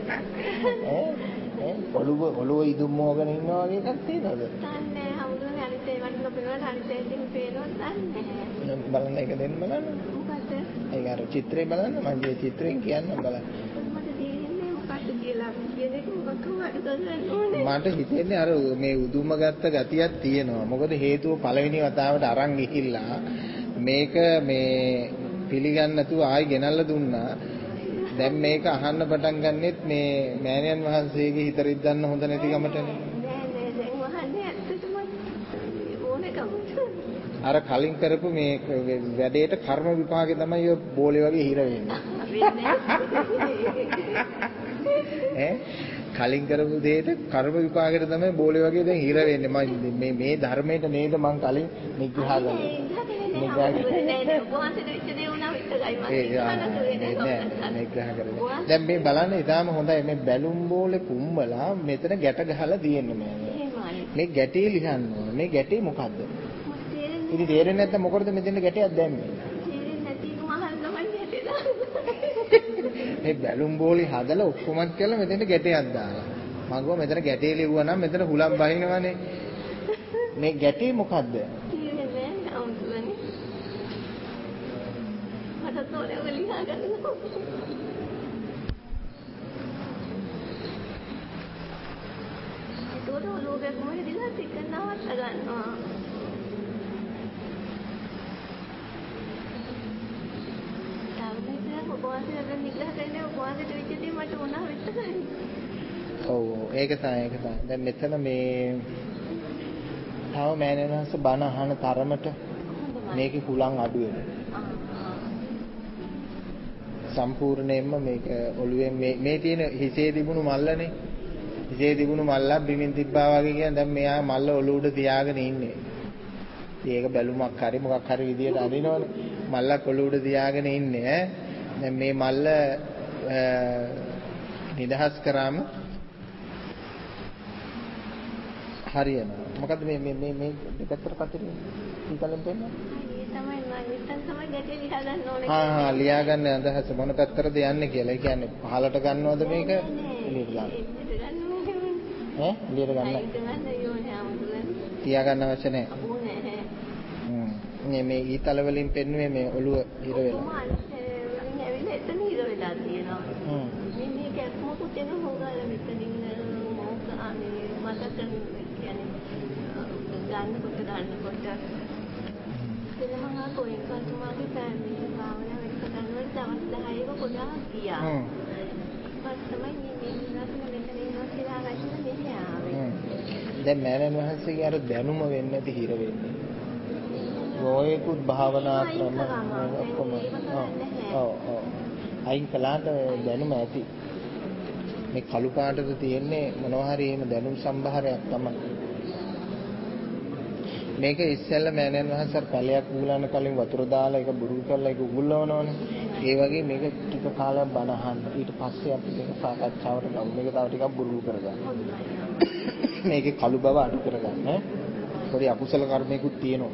මොනවද ඔළුව ඉදුම් මෝගෙන ඉන්නවා වගේ එකක් තියෙනවද? දන්නේ හවුදුනේ අනිත් ඒවට නොපෙනවට අනිත් ඒවා පේනවද දන්නේ නැහැ. බලන්න ඒක දෙන්න බලන්න. මොකද? ඒක අර චිත්‍රේ බලන්න මම මේ චිත්‍රයෙන් කියන්නම් බලන්න. මට තේරෙන්නේ මොකක්ද කියලා. කියන එක මොකක් හරි කරන්න ඕනේ. මට හිතෙන්නේ අර මේ උදුම ගත්ත ගතියක් තියෙනවා. මොකද හේතුව පළවෙනි වතාවට අරන් ගිහිල්ලා මේක මේ පිළිගන්න නැතුව ආයි ගෙනල්ලා දුන්නා. දැන් මේක අහන්න පටන් ගන්නෙත් මේ මෑණියන් වහන්සේගේ හිත රිද්දන්න හොඳ නැති ගමටනේ. නෑ දැන් වහන්නේ ඇත්තටම ඕනකම. අර කලින් කරපු මේ වැඩේට කර්ම විපාකේ තමයි ඔය බෝලේ වගේ හිර වෙන්නේ. කලින් කරපු දෙයට කර්ම විපාකෙට තමයි බෝලේ වගේ දැන් හිර වෙන්නේ. මම මේ ධර්මයට නේද මං කලින් නිග්‍රහ කළේ. දැන් මේ බලන්න ඉතාලම හොඳයි මේ බැලුම් බෝලේ කුම්බලා මෙතන ගැට ගහලා තියෙන්නේ මේ ගැටේ ලියන්න ඕන. මේ ගැටේ මොකද්ද? ඉතින් තේරෙන්නේ නැත්නම් මොකටද මෙතන ගැටයක් දැම්මේ? මේ බැලුම් බෝලේ හදලා ඔක්කොමත් කරලා මෙතන ගැටයක් දාලා. මම ගෝ මෙතන ගැටේ ලිව්වා නම් මෙතන හුලම් බහිනවනේ. මේ ගැටේ මොකද්ද? ඔව් ඒක තමයි. දැන් මෙතන මේ තව මෑණියන්වන්ස බණ අහන තරමට මේකේ හුලං අඩු වෙනවා. සම්පූර්ණයෙන්ම මේක ඔළුවෙන් මේ තියෙන හිසේ තිබුණු මල්ලනේ. හිසේ තිබුණු මල්ලක් බිමින් තිබ්බා වගේ කියන දැන් මෙයා මල්ල ඔළුව උඩ තියාගෙන ඉන්නේ. ඒක බැලුමක් හරි මොකක් හරි විදියට අදිනවනේ. මල්ලක් ඔළුව උඩ තියාගෙන ඉන්නේ ඈ. දැන් මේ මල්ල නිදහස් කරාම හරියනවා. මොකද්ද මේ දෙපැත්තට පතිරේ? ඊතලෙන් පෙන්නන්නේ? ඒ තමයි මම හිතන්නේ තමයි ගැටේ ලියා ගන්න ඕනේ. ලියා ගන්න අදහස මොන පැත්තටද යන්නේ කියලා. ඒ කියන්නේ පහලට ගන්නවද මේක? එළියට ගන්න. එළියට ගන්න. තියා ගන්න අවශ්‍ය නැහැ. මේ ඊතල වලින් පෙන්නුවේ මේ ඔළුව ඉර වෙලා. වලින් ඇවිල්ලා එතන ඉර වෙලා තියෙනවා. මේ කැක්මකුත් එන හොගාලා මෙතනින් මතක කියන්නේ ගන්නකොට එතන මම කොහෙන්ද තුමාගේ පැමිණි භාවනා වැඩ පටන් ගන්න දවස් 10ක ගොඩාක් ගියා. ඊපස් තමයි මේ මෙතන ඉන්නවා කියලා අරගෙන මෙහි ආවේ. දැන් මෑණන් වහන්සේගේ අර දැනුම වෙන්නේ නැති හිර වෙන්නේ. ඔයකුත් භාවනා ක්‍රම ඔක්කොම ඔව් අයින් කළාට දැනුම ඇති. මේ කළු පාටද තියෙන්නේ මොනවා හරි එහෙම දැනුම් සම්භාරයක් තමයි. මේක ඉස්සෙල්ලා මෑණන් වහන්සේ පැලයක් උගලන්න කලින් වතුර දාලා ඒක බුරුල් කරලා ඒක උගුල්වනවනේ. ඒ වගේ මේක ටික කාලයක් බණ අහන්න. ඊට පස්සේ අපි මේක සාකච්ඡාවට ගමු. මේක තව ටිකක් බුරුල් කරගන්න. මේකේ කළු බව අඩු කරගන්න ඈ. පොඩි අකුසල කර්මයකුත් තියෙනවා.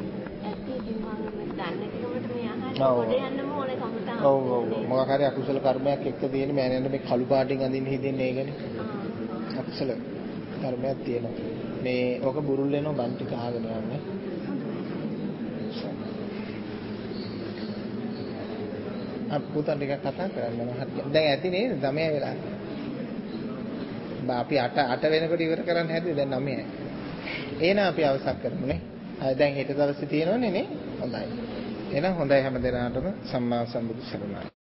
ඔව් මොකක් හරි අකුසල කර්මයක් එක්ක තියෙන මෑණියන්ට මේ කළු පාටින් අඳින්න හිතෙන්නේ ඒකනේ. අකුසල කර්මයක් තියෙනවා. මේ ඔක බුරුල් වෙනවා බන් ටික අහගෙන යන්නේ. පුතා ටිකක් කතා කරන්න හරි. දැන් ඇති නේද? 9 වෙලා. අපි 8 වෙනකොට ඉවර කරන්න හැදුවේ දැන් 9යි. එහෙනම් අපි අවසන් කරමු නේ. දැන් හෙට දවසේ තියෙනවනේ නේ. හොඳයි. එහෙනම් හොඳයි හැම දිනකටම සම්මා සම්බුදු සරණයි.